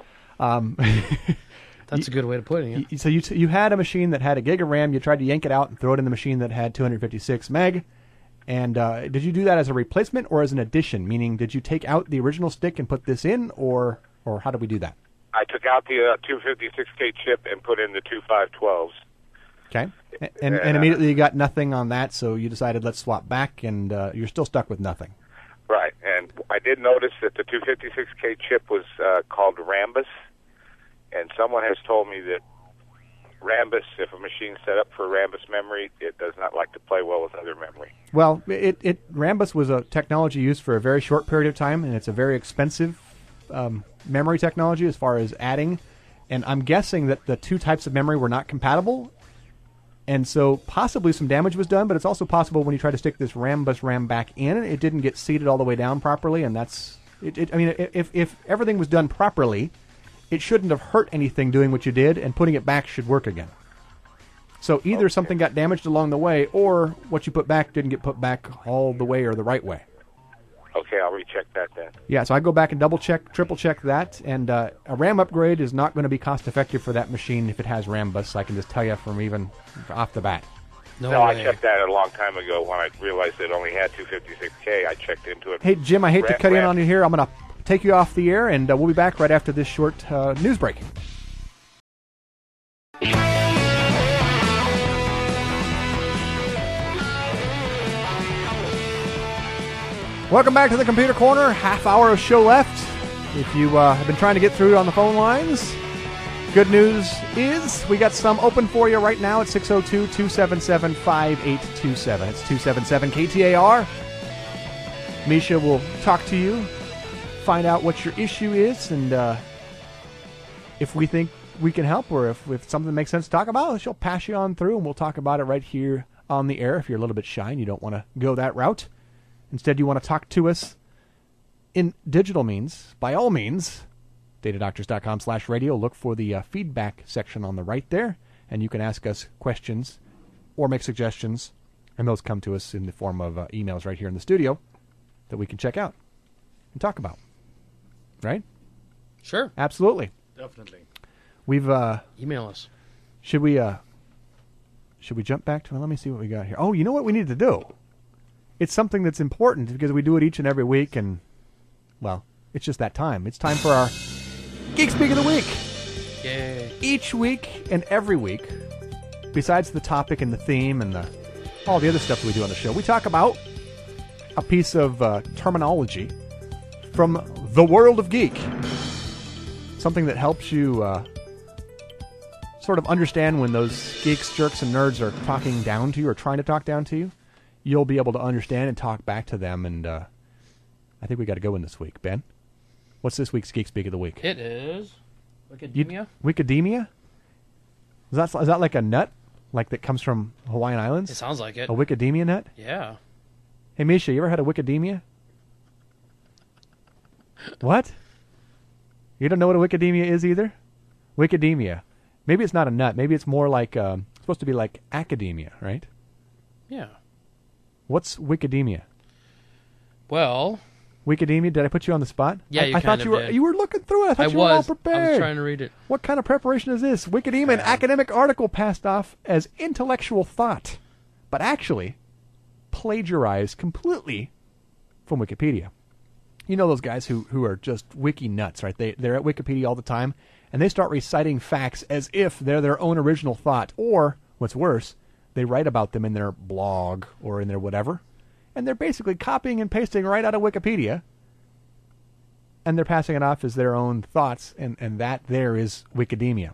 That's a good way to put it. So you had a machine that had a gig of RAM. You tried to yank it out and throw it in the machine that had 256 meg. And did you do that as a replacement or as an addition? Meaning, did you take out the original stick and put this in, or how did we do that? I took out the 256K chip and put in the 2512s. Okay. And immediately you got nothing on that, so you decided let's swap back, and you're still stuck with nothing. Right. And I did notice that the 256K chip was called Rambus. And someone has told me that Rambus, if a machine's set up for Rambus memory, it does not like to play well with other memory. Well, Rambus was a technology used for a very short period of time, and it's a very expensive memory technology as far as adding. And I'm guessing that the two types of memory were not compatible, and so possibly some damage was done, but it's also possible when you try to stick this Rambus RAM back in, it didn't get seated all the way down properly, and that's... I mean, if everything was done properly, it shouldn't have hurt anything doing what you did, and putting it back should work again. So either something got damaged along the way, or what you put back didn't get put back all the way or the right way. Okay, I'll recheck that then. Yeah, so I go back and double-check, triple-check that, and a RAM upgrade is not going to be cost-effective for that machine if it has Rambus. I can just tell you from even off the bat. No, I checked that a long time ago when I realized it only had 256K. I checked into it. Hey, Jim, I hate to cut in on you here. I'm going to take you off the air, and we'll be back right after this short news break. Welcome back to the Computer Corner. Half hour of show left. If you have been trying to get through on the phone lines, good news is we got some open for you right now at 602-277-5827. It's 277-KTAR. Misha will talk to you find out what your issue is, and if we think we can help, or if something makes sense to talk about, she'll pass you on through, and we'll talk about it right here on the air. If you're a little bit shy and you don't want to go that route, instead you want to talk to us in digital means, by all means, datadoctors.com/radio. Look for the feedback section on the right there, and you can ask us questions or make suggestions, and those come to us in the form of emails right here in the studio that we can check out and talk about. Right? Sure. Absolutely. Definitely. We've email us. Should we jump back to? Let me see what we got here. Oh, you know what we need to do? It's something that's important because we do it each and every week, and well, it's just that time. It's time for our Geek Speak of the Week. Yay! Each week and every week, besides the topic and the theme and all the other stuff we do on the show, we talk about a piece of terminology from the world of geek. Something that helps you sort of understand when those geeks, jerks, and nerds are talking down to you or trying to talk down to you. You'll be able to understand and talk back to them, and I think we got to go in this week. Ben, what's this week's Geek Speak of the Week? It is Wikidemia. Wikidemia? Is that like a nut, like that comes from Hawaiian Islands? It sounds like it. A Wikidemia nut? Yeah. Hey, Misha, you ever had a Wikidemia? What? You don't know what a Wikidemia is either? Wikidemia. Maybe it's not a nut. Maybe it's more like, supposed to be like academia, right? Yeah. What's Wikidemia? Well, Wikidemia, did I put you on the spot? Yeah, I thought you were looking through it. I thought you were all prepared. I was trying to read it. What kind of preparation is this? Wikidemia, an academic article passed off as intellectual thought, but actually plagiarized completely from Wikipedia. You know those guys who are just wiki nuts, right? They're at Wikipedia all the time, and they start reciting facts as if they're their own original thought. Or, what's worse, they write about them in their blog or in their whatever, and they're basically copying and pasting right out of Wikipedia, and they're passing it off as their own thoughts, and that there is Wikidemia.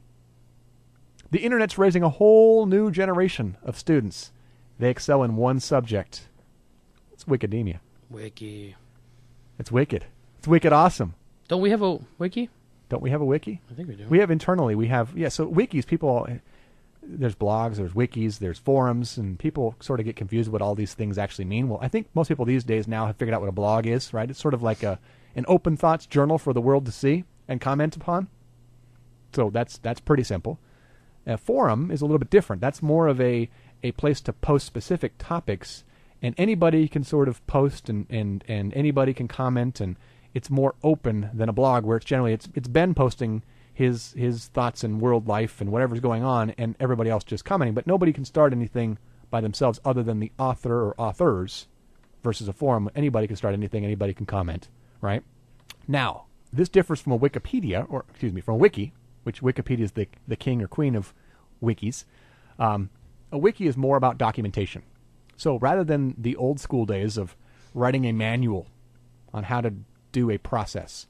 The Internet's raising a whole new generation of students. They excel in one subject. It's Wikidemia. Wiki. It's wicked. It's wicked awesome. Don't we have a wiki? Don't we have a wiki? I think we do. We have internally. We have, so wikis, people, there's blogs, there's wikis, there's forums, and people sort of get confused what all these things actually mean. Well, I think most people these days now have figured out what a blog is, right? It's sort of like an open thoughts journal for the world to see and comment upon. So that's pretty simple. A forum is a little bit different. That's more of a place to post specific topics, and anybody can sort of post and anybody can comment, and it's more open than a blog where it's generally it's Ben posting his thoughts and world life and whatever's going on, and everybody else just commenting. But nobody can start anything by themselves other than the author or authors, versus a forum. Anybody can start anything, anybody can comment, right? Now, this differs from a Wikipedia, or excuse me, from a wiki, which Wikipedia is the king or queen of wikis. A wiki is more about documentation. So rather than the old school days of writing a manual on how to do a process,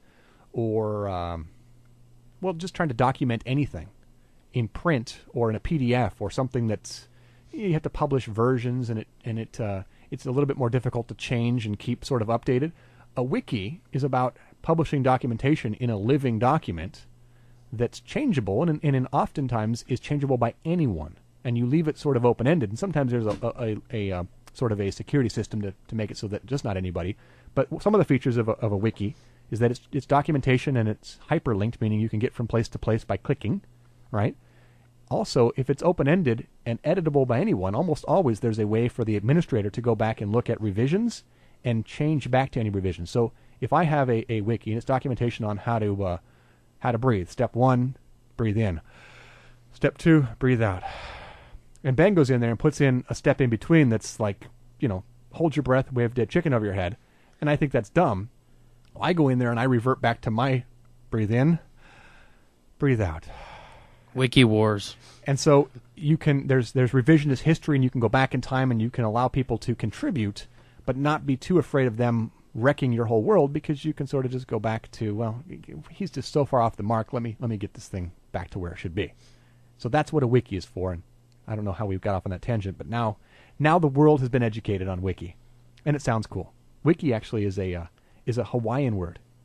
or just trying to document anything in print or in a PDF or something that's, you have to publish versions, and it's a little bit more difficult to change and keep sort of updated. A wiki is about publishing documentation in a living document that's changeable, and oftentimes is changeable by anyone. And you leave it sort of open-ended, and sometimes there's a sort of a security system to make it so that just not anybody. But some of the features of a wiki is that it's documentation, and it's hyperlinked, meaning you can get from place to place by clicking, right? Also, if it's open-ended and editable by anyone, almost always there's a way for the administrator to go back and look at revisions and change back to any revisions. So if I have a wiki and it's documentation on how to breathe. Step 1, breathe in. Step 2, breathe out. And Ben goes in there and puts in a step in between that's like, hold your breath, wave dead chicken over your head. And I think that's dumb. I go in there and I revert back to my breathe in, breathe out. Wiki Wars. And so there's revisionist history, and you can go back in time and you can allow people to contribute, but not be too afraid of them wrecking your whole world, because you can sort of just go back to, well, he's just so far off the mark. Let me get this thing back to where it should be. So that's what a wiki is for. And I don't know how we've got off on that tangent, but now the world has been educated on wiki, and it sounds cool. Wiki actually is a Hawaiian word.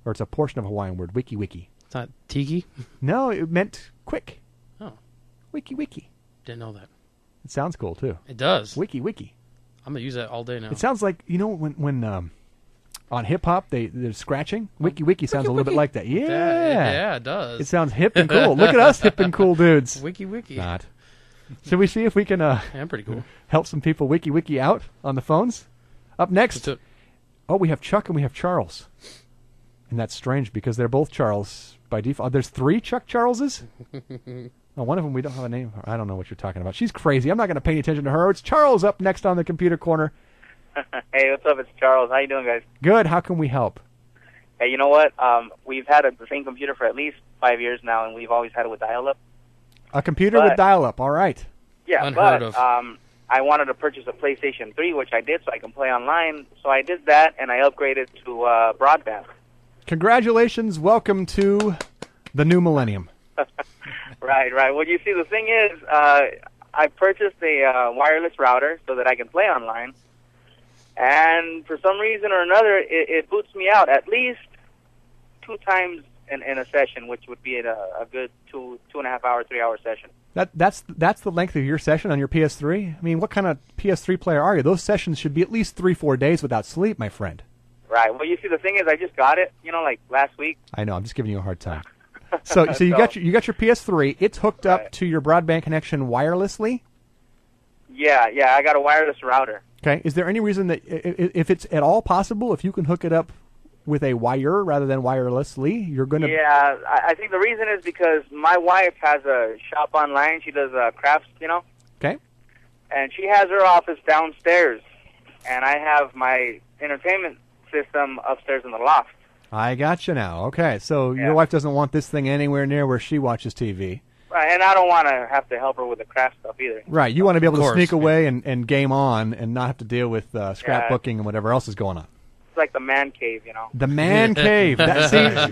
or it's a portion of a Hawaiian word. Wiki wiki. It's not tiki? No, it meant quick. Oh. Wiki wiki. Didn't know that. It sounds cool too. It does. Wiki wiki. I'm going to use that all day now. It sounds like, when on hip hop they're scratching. Wiki wiki sounds a little bit like that. Yeah. Yeah, it does. It sounds hip and cool. Look at us, hip and cool dudes. Wiki wiki. Not. Should we see if we can I'm pretty cool. help some people wiki wiki out on the phones? Up next. We have Chuck and we have Charles. And that's strange because they're both Charles by default. There's 3 Chuck Charleses? One of them we don't have a name for. I don't know what you're talking about. She's crazy. I'm not going to pay any attention to her. It's Charles up next on the Computer Corner. Hey, what's up? It's Charles. How you doing, guys? Good. How can we help? Hey, you know what? We've had the same computer for at least 5 years now, and we've always had it with dial-up. A computer with dial-up. All right. Yeah, Unheard but of. I wanted to purchase a PlayStation 3, which I did, so I can play online. So I did that, and I upgraded to broadband. Congratulations. Welcome to the new millennium. Right. Well, you see, the thing is, I purchased a wireless router so that I can play online, and for some reason or another, it boots me out at least 2 times in a session, which would be a good 2.5 hour, 3 hour session. That's the length of your session on your PS3? I mean, what kind of PS3 player are you? Those sessions should be at least 3-4 days without sleep, my friend. Right. Well, you see, the thing is, I just got it, like last week. I know. I'm just giving you a hard time. So you got your PS3. It's hooked up to your broadband connection wirelessly? Yeah, I got a wireless router. Okay. Is there any reason that, if it's at all possible, if you can hook it up with a wire rather than wirelessly, you're going to... Yeah, I think the reason is because my wife has a shop online. She does crafts, Okay. And she has her office downstairs, and I have my entertainment system upstairs in the loft. I got you now. Okay, so your wife doesn't want this thing anywhere near where she watches TV. Right, and I don't want to have to help her with the craft stuff either. Right, you want to be able to sneak away and game on and not have to deal with scrapbooking and whatever else is going on. It's like the man cave, The man cave. I'm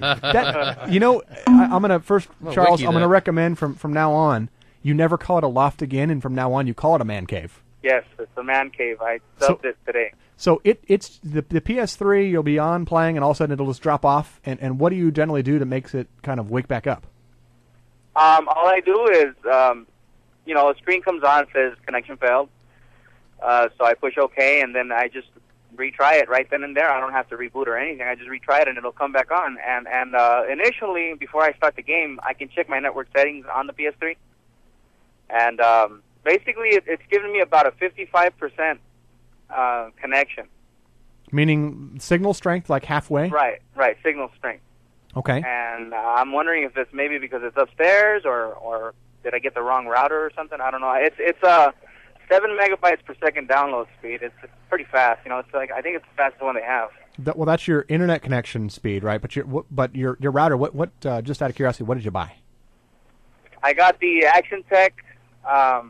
going to first, Charles, I'm going to recommend from now on, you never call it a loft again, and from now on you call it a man cave. Yes, it's the man cave. I dubbed it today. So it's the PS3, you'll be on playing, and all of a sudden it'll just drop off. And what do you generally do to make it kind of wake back up? All I do is, a screen comes on, says connection failed. So I push OK, and then I just retry it right then and there. I don't have to reboot or anything. I just retry it, and it'll come back on. And initially, before I start the game, I can check my network settings on the PS3. And basically, it's given me about a 55% connection. Meaning signal strength, like halfway? Right, signal strength. Okay. And I'm wondering if it's maybe because it's upstairs, or did I get the wrong router or something? I don't know. It's 7 megabytes per second download speed. It's pretty fast. It's like, I think it's the fastest one they have. Well, that's your internet connection speed, right? But your router. What? Just out of curiosity, what did you buy? I got the Action Tech. I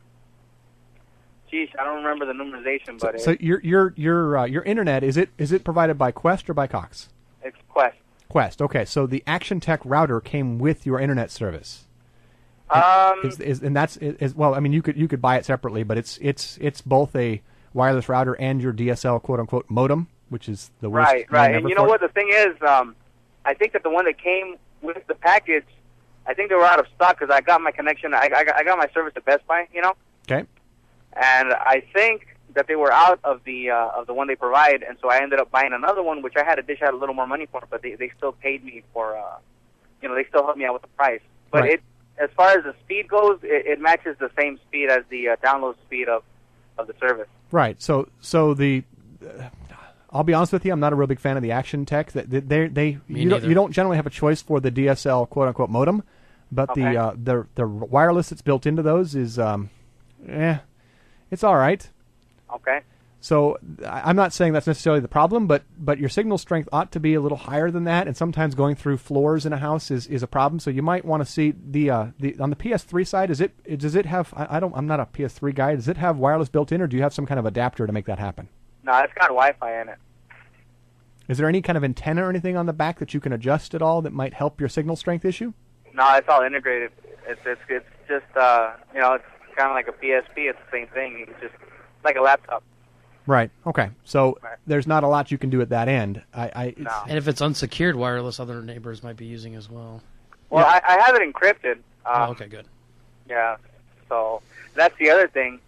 don't remember the numerization, but so your internet is it provided by Quest or by Cox? It's Quest. Quest. Okay, so the Action Tech router came with your internet service. And that's well. I mean, you could buy it separately, but it's both a wireless router and your DSL quote unquote modem, which is the worst. Right. And you know what the thing is? I think that the one that came with the package, I think they were out of stock because I got my connection. I got my service at Best Buy. Okay. And I think that they were out of the one they provide, and so I ended up buying another one, which I had to dish out a little more money for, but they still paid me for, they still helped me out with the price. But as far as the speed goes, it matches the same speed as the download speed of the service. Right. So the I'll be honest with you, I'm not a real big fan of the Action Tech. You don't generally have a choice for the DSL quote unquote modem, but the wireless that's built into those is it's all right. Okay. So I'm not saying that's necessarily the problem, but your signal strength ought to be a little higher than that, and sometimes going through floors in a house is a problem. So you might want to see the on the PS3 side. Does it have? I'm not a PS3 guy. Does it have wireless built in, or do you have some kind of adapter to make that happen? No, it's got Wi-Fi in it. Is there any kind of antenna or anything on the back that you can adjust at all that might help your signal strength issue? No, it's all integrated. It's just it's kind of like a PSP. It's the same thing. It's just like a laptop. Right. Okay. So there's not a lot you can do at that end. And if it's unsecured wireless, other neighbors might be using as well. Well, I have it encrypted. Okay, good. Yeah. So that's the other thing.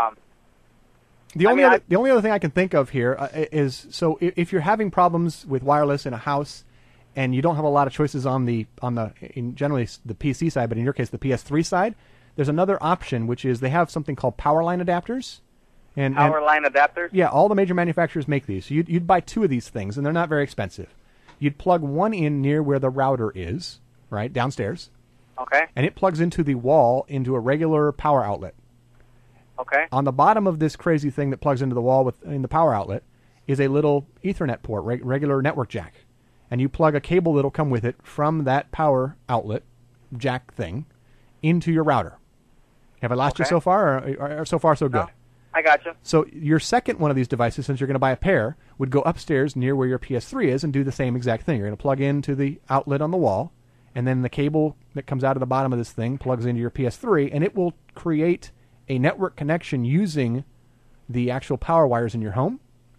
The only other thing I can think of here is, so if you're having problems with wireless in a house and you don't have a lot of choices on generally the PC side, but in your case the PS3 side, there's another option, which is they have something called power line adapters. Power line adapters? Yeah, all the major manufacturers make these. So you'd buy 2 of these things, and they're not very expensive. You'd plug one in near where the router is, right, downstairs. Okay. And it plugs into the wall into a regular power outlet. Okay. On the bottom of this crazy thing that plugs into the wall in the power outlet is a little Ethernet port, regular network jack. And you plug a cable that'll come with it from that power outlet jack thing into your router. Have I lost you so far, or so far so good? No, I got you. So your second one of these devices, since you're going to buy a pair, would go upstairs near where your PS3 is and do the same exact thing. You're going to plug into the outlet on the wall, and then the cable that comes out of the bottom of this thing plugs into your PS3, and it will create a network connection using the actual power wires in your home.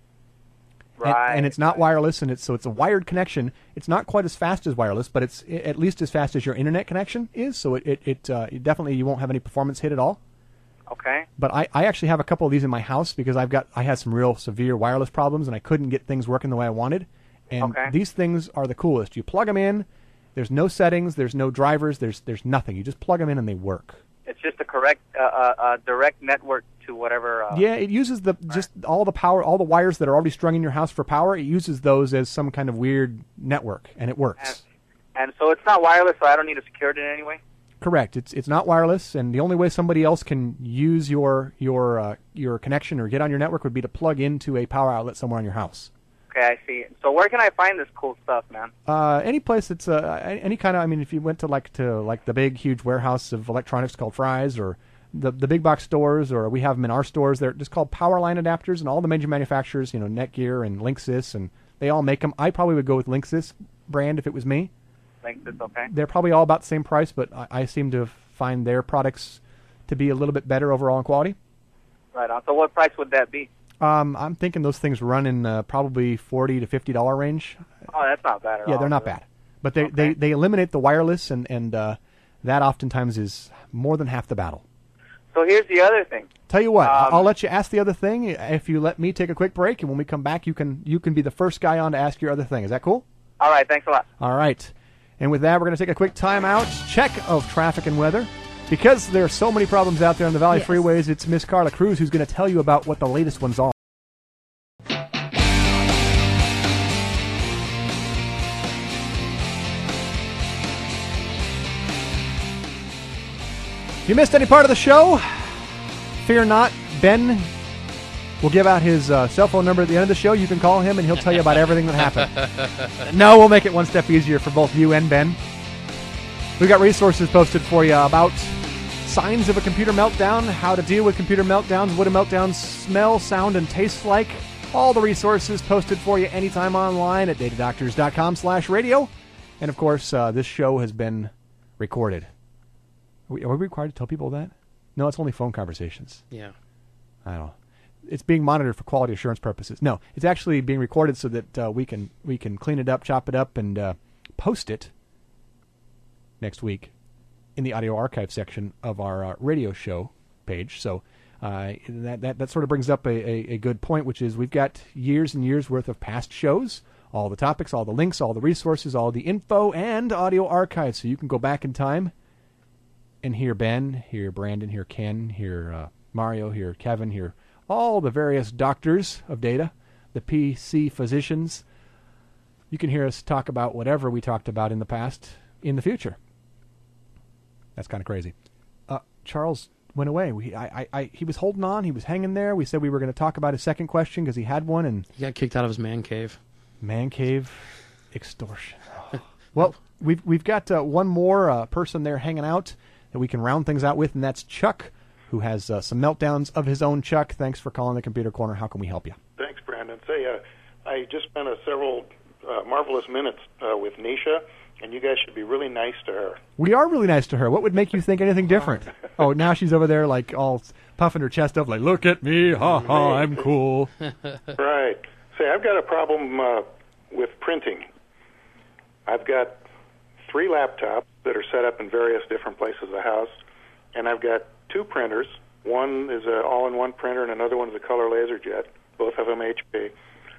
Right. And it's not wireless, and it's a wired connection. It's not quite as fast as wireless, but it's at least as fast as your internet connection is. So it definitely, you won't have any performance hit at all. Okay. But I actually have a couple of these in my house because I had some real severe wireless problems, and I couldn't get things working the way I wanted. And these things are the coolest. You plug them in. There's no settings. There's no drivers. There's nothing. You just plug them in and they work. It's just a correct direct network to whatever. Yeah, it uses just all the power, all the wires that are already strung in your house for power. It uses those as some kind of weird network, and it works. And so it's not wireless, so I don't need to secure it in any way? Correct. It's not wireless, and the only way somebody else can use your connection or get on your network would be to plug into a power outlet somewhere in your house. Okay, I see. So where can I find this cool stuff, man? Any place that's any kind of. I mean, if you went to like the big, huge warehouse of electronics called Fry's, or the big box stores, or we have them in our stores. They're just called power line adapters, and all the major manufacturers, Netgear and Linksys, and they all make them. I probably would go with Linksys brand if it was me. Linksys, okay. They're probably all about the same price, but I seem to find their products to be a little bit better overall in quality. Right on. So what price would that be? I'm thinking those things run in probably $40 to $50 range. Oh, that's not bad at all. Yeah, they're not bad. But they eliminate the wireless, and that oftentimes is more than half the battle. So here's the other thing. Tell you what, I'll let you ask the other thing if you let me take a quick break, and when we come back, you can be the first guy on to ask your other thing. Is that cool? All right, thanks a lot. All right. And with that, we're going to take a quick timeout, check of traffic and weather. Because there are so many problems out there on the Valley freeways, it's Miss Carla Cruz who's going to tell you about what the latest ones are. If you missed any part of the show, fear not. Ben will give out his cell phone number at the end of the show. You can call him, and he'll tell you about everything that happened. No, we'll make it one step easier for both you and Ben. We've got resources posted for you about signs of a computer meltdown, how to deal with computer meltdowns, what a meltdown smell, sound, and taste like. All the resources posted for you anytime online at datadoctors.com/radio. And, of course, this show has been recorded. Are we required to tell people that? No, it's only phone conversations. Yeah. I don't know. It's being monitored for quality assurance purposes. No, it's actually being recorded so that we can clean it up, chop it up, and post it next week in the audio archive section of our radio show page. So that sort of brings up a good point, which is we've got years and years worth of past shows, all the topics, all the links, all the resources, all the info, and audio archives. So you can go back in time and hear Ben, hear Brandon, hear Ken, hear Mario, hear Kevin, hear all the various doctors of data, the PC physicians. You can hear us talk about whatever we talked about in the past in the future. That's kind of crazy. Charles went away. He was holding on. He was hanging there. We said we were going to talk about his second question because he had one, and he got kicked out of his man cave. Man cave extortion. Well, we've got one more person there hanging out that we can round things out with, and that's Chuck, who has some meltdowns of his own. Chuck, thanks for calling the Computer Corner. How can we help you? Thanks, Brandon. Say, I just spent several marvelous minutes with Nisha and you guys should be really nice to her. We are really nice to her. What would make you think anything different? Oh, now she's over there like all puffing her chest up like, look at me, ha ha, I'm cool. Right. Say, I've got a problem with printing. I've got 3 laptops that are set up in various different places of the house, and I've got 2 printers. One is an all-in-one printer, and another one is a color LaserJet, both of them HP.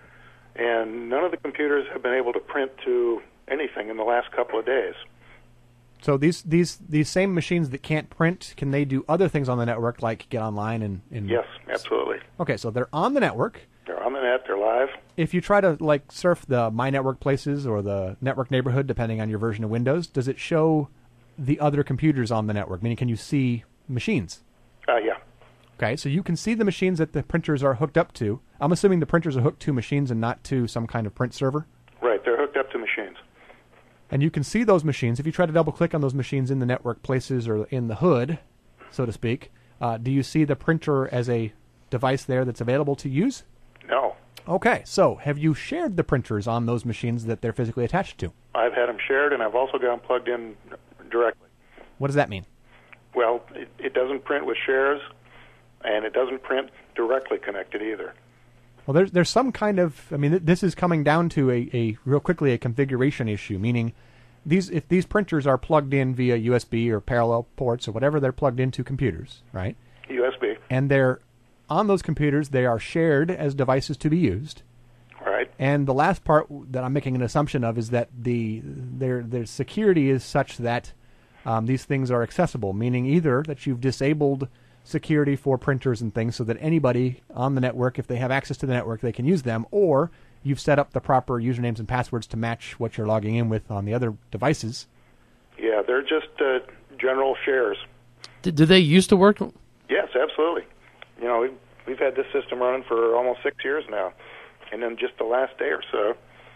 And none of the computers have been able to print to anything in the last couple of days. So these same machines that can't print, can they do other things on the network, like get online and Yes, absolutely. Okay, so they're on the network. They're on the net. They're live. If you try to like surf the My Network Places or the Network Neighborhood, depending on your version of Windows, does it show the other computers on the network? Meaning, can you see machines? Yeah. Okay, so you can see the machines that the printers are hooked up to. I'm assuming the printers are hooked to machines and not to some kind of print server? Right, they're hooked up to machines. And you can see those machines. If you try to double-click on those machines in the Network Places or in the hood, so to speak, do you see the printer as a device there that's available to use? No. Okay, so have you shared the printers on those machines that they're physically attached to? I've had them shared, and I've also got them plugged in directly. What does that mean? Well, it doesn't print with shares, and it doesn't print directly connected either. Well, there's some kind of, I mean, this is coming down to a real quickly a configuration issue, meaning if these printers are plugged in via USB or parallel ports or whatever they're plugged into computers, right? USB. And they're on those computers, they are shared as devices to be used. Right. And the last part that I'm making an assumption of is that their security is such that these things are accessible, meaning either that you've disabled security for printers and things so that anybody on the network, if they have access to the network, they can use them, or you've set up the proper usernames and passwords to match what you're logging in with on the other devices. Yeah, they're just general shares. Do they used to work? Yes, absolutely. You know, we've had this system running for almost 6 years now, and then just the last day or so,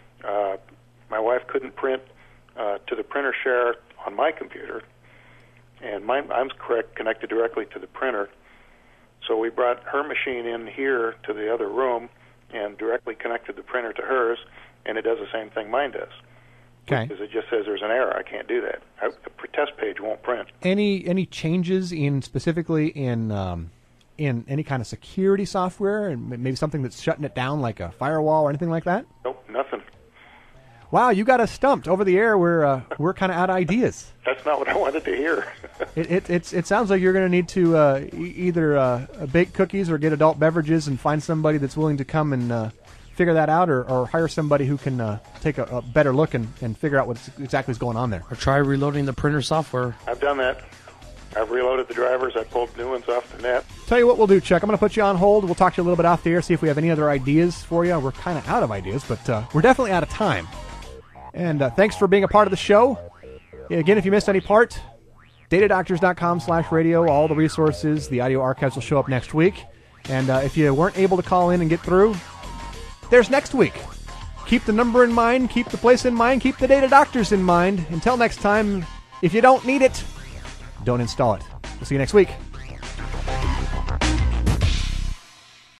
my wife couldn't print to the printer share on my computer, and I'm connected directly to the printer. So we brought her machine in here to the other room and directly connected the printer to hers, and it does the same thing mine does. Okay. Because it just says there's an error. I can't do that. The test page won't print. Any changes specifically in any kind of security software, and maybe something that's shutting it down, like a firewall or anything like that? Nope, nothing. Wow, you got us stumped over the air. We're kind of out of ideas. That's not what I wanted to hear. It sounds like you're going to need to either bake cookies or get adult beverages and find somebody that's willing to come and figure that out, or hire somebody who can take a better look and figure out what exactly is going on there. Or try reloading the printer software. I've done that. I've reloaded the drivers. I pulled new ones off the net. Tell you what we'll do, Chuck. I'm going to put you on hold. We'll talk to you a little bit off the air, see if we have any other ideas for you. We're kind of out of ideas, but we're definitely out of time. And thanks for being a part of the show. Again, if you missed any part, datadoctors.com/radio, all the resources, the audio archives will show up next week. And if you weren't able to call in and get through, there's next week. Keep the number in mind, keep the place in mind, keep the Data Doctors in mind. Until next time, if you don't need it, don't install it. We'll see you next week.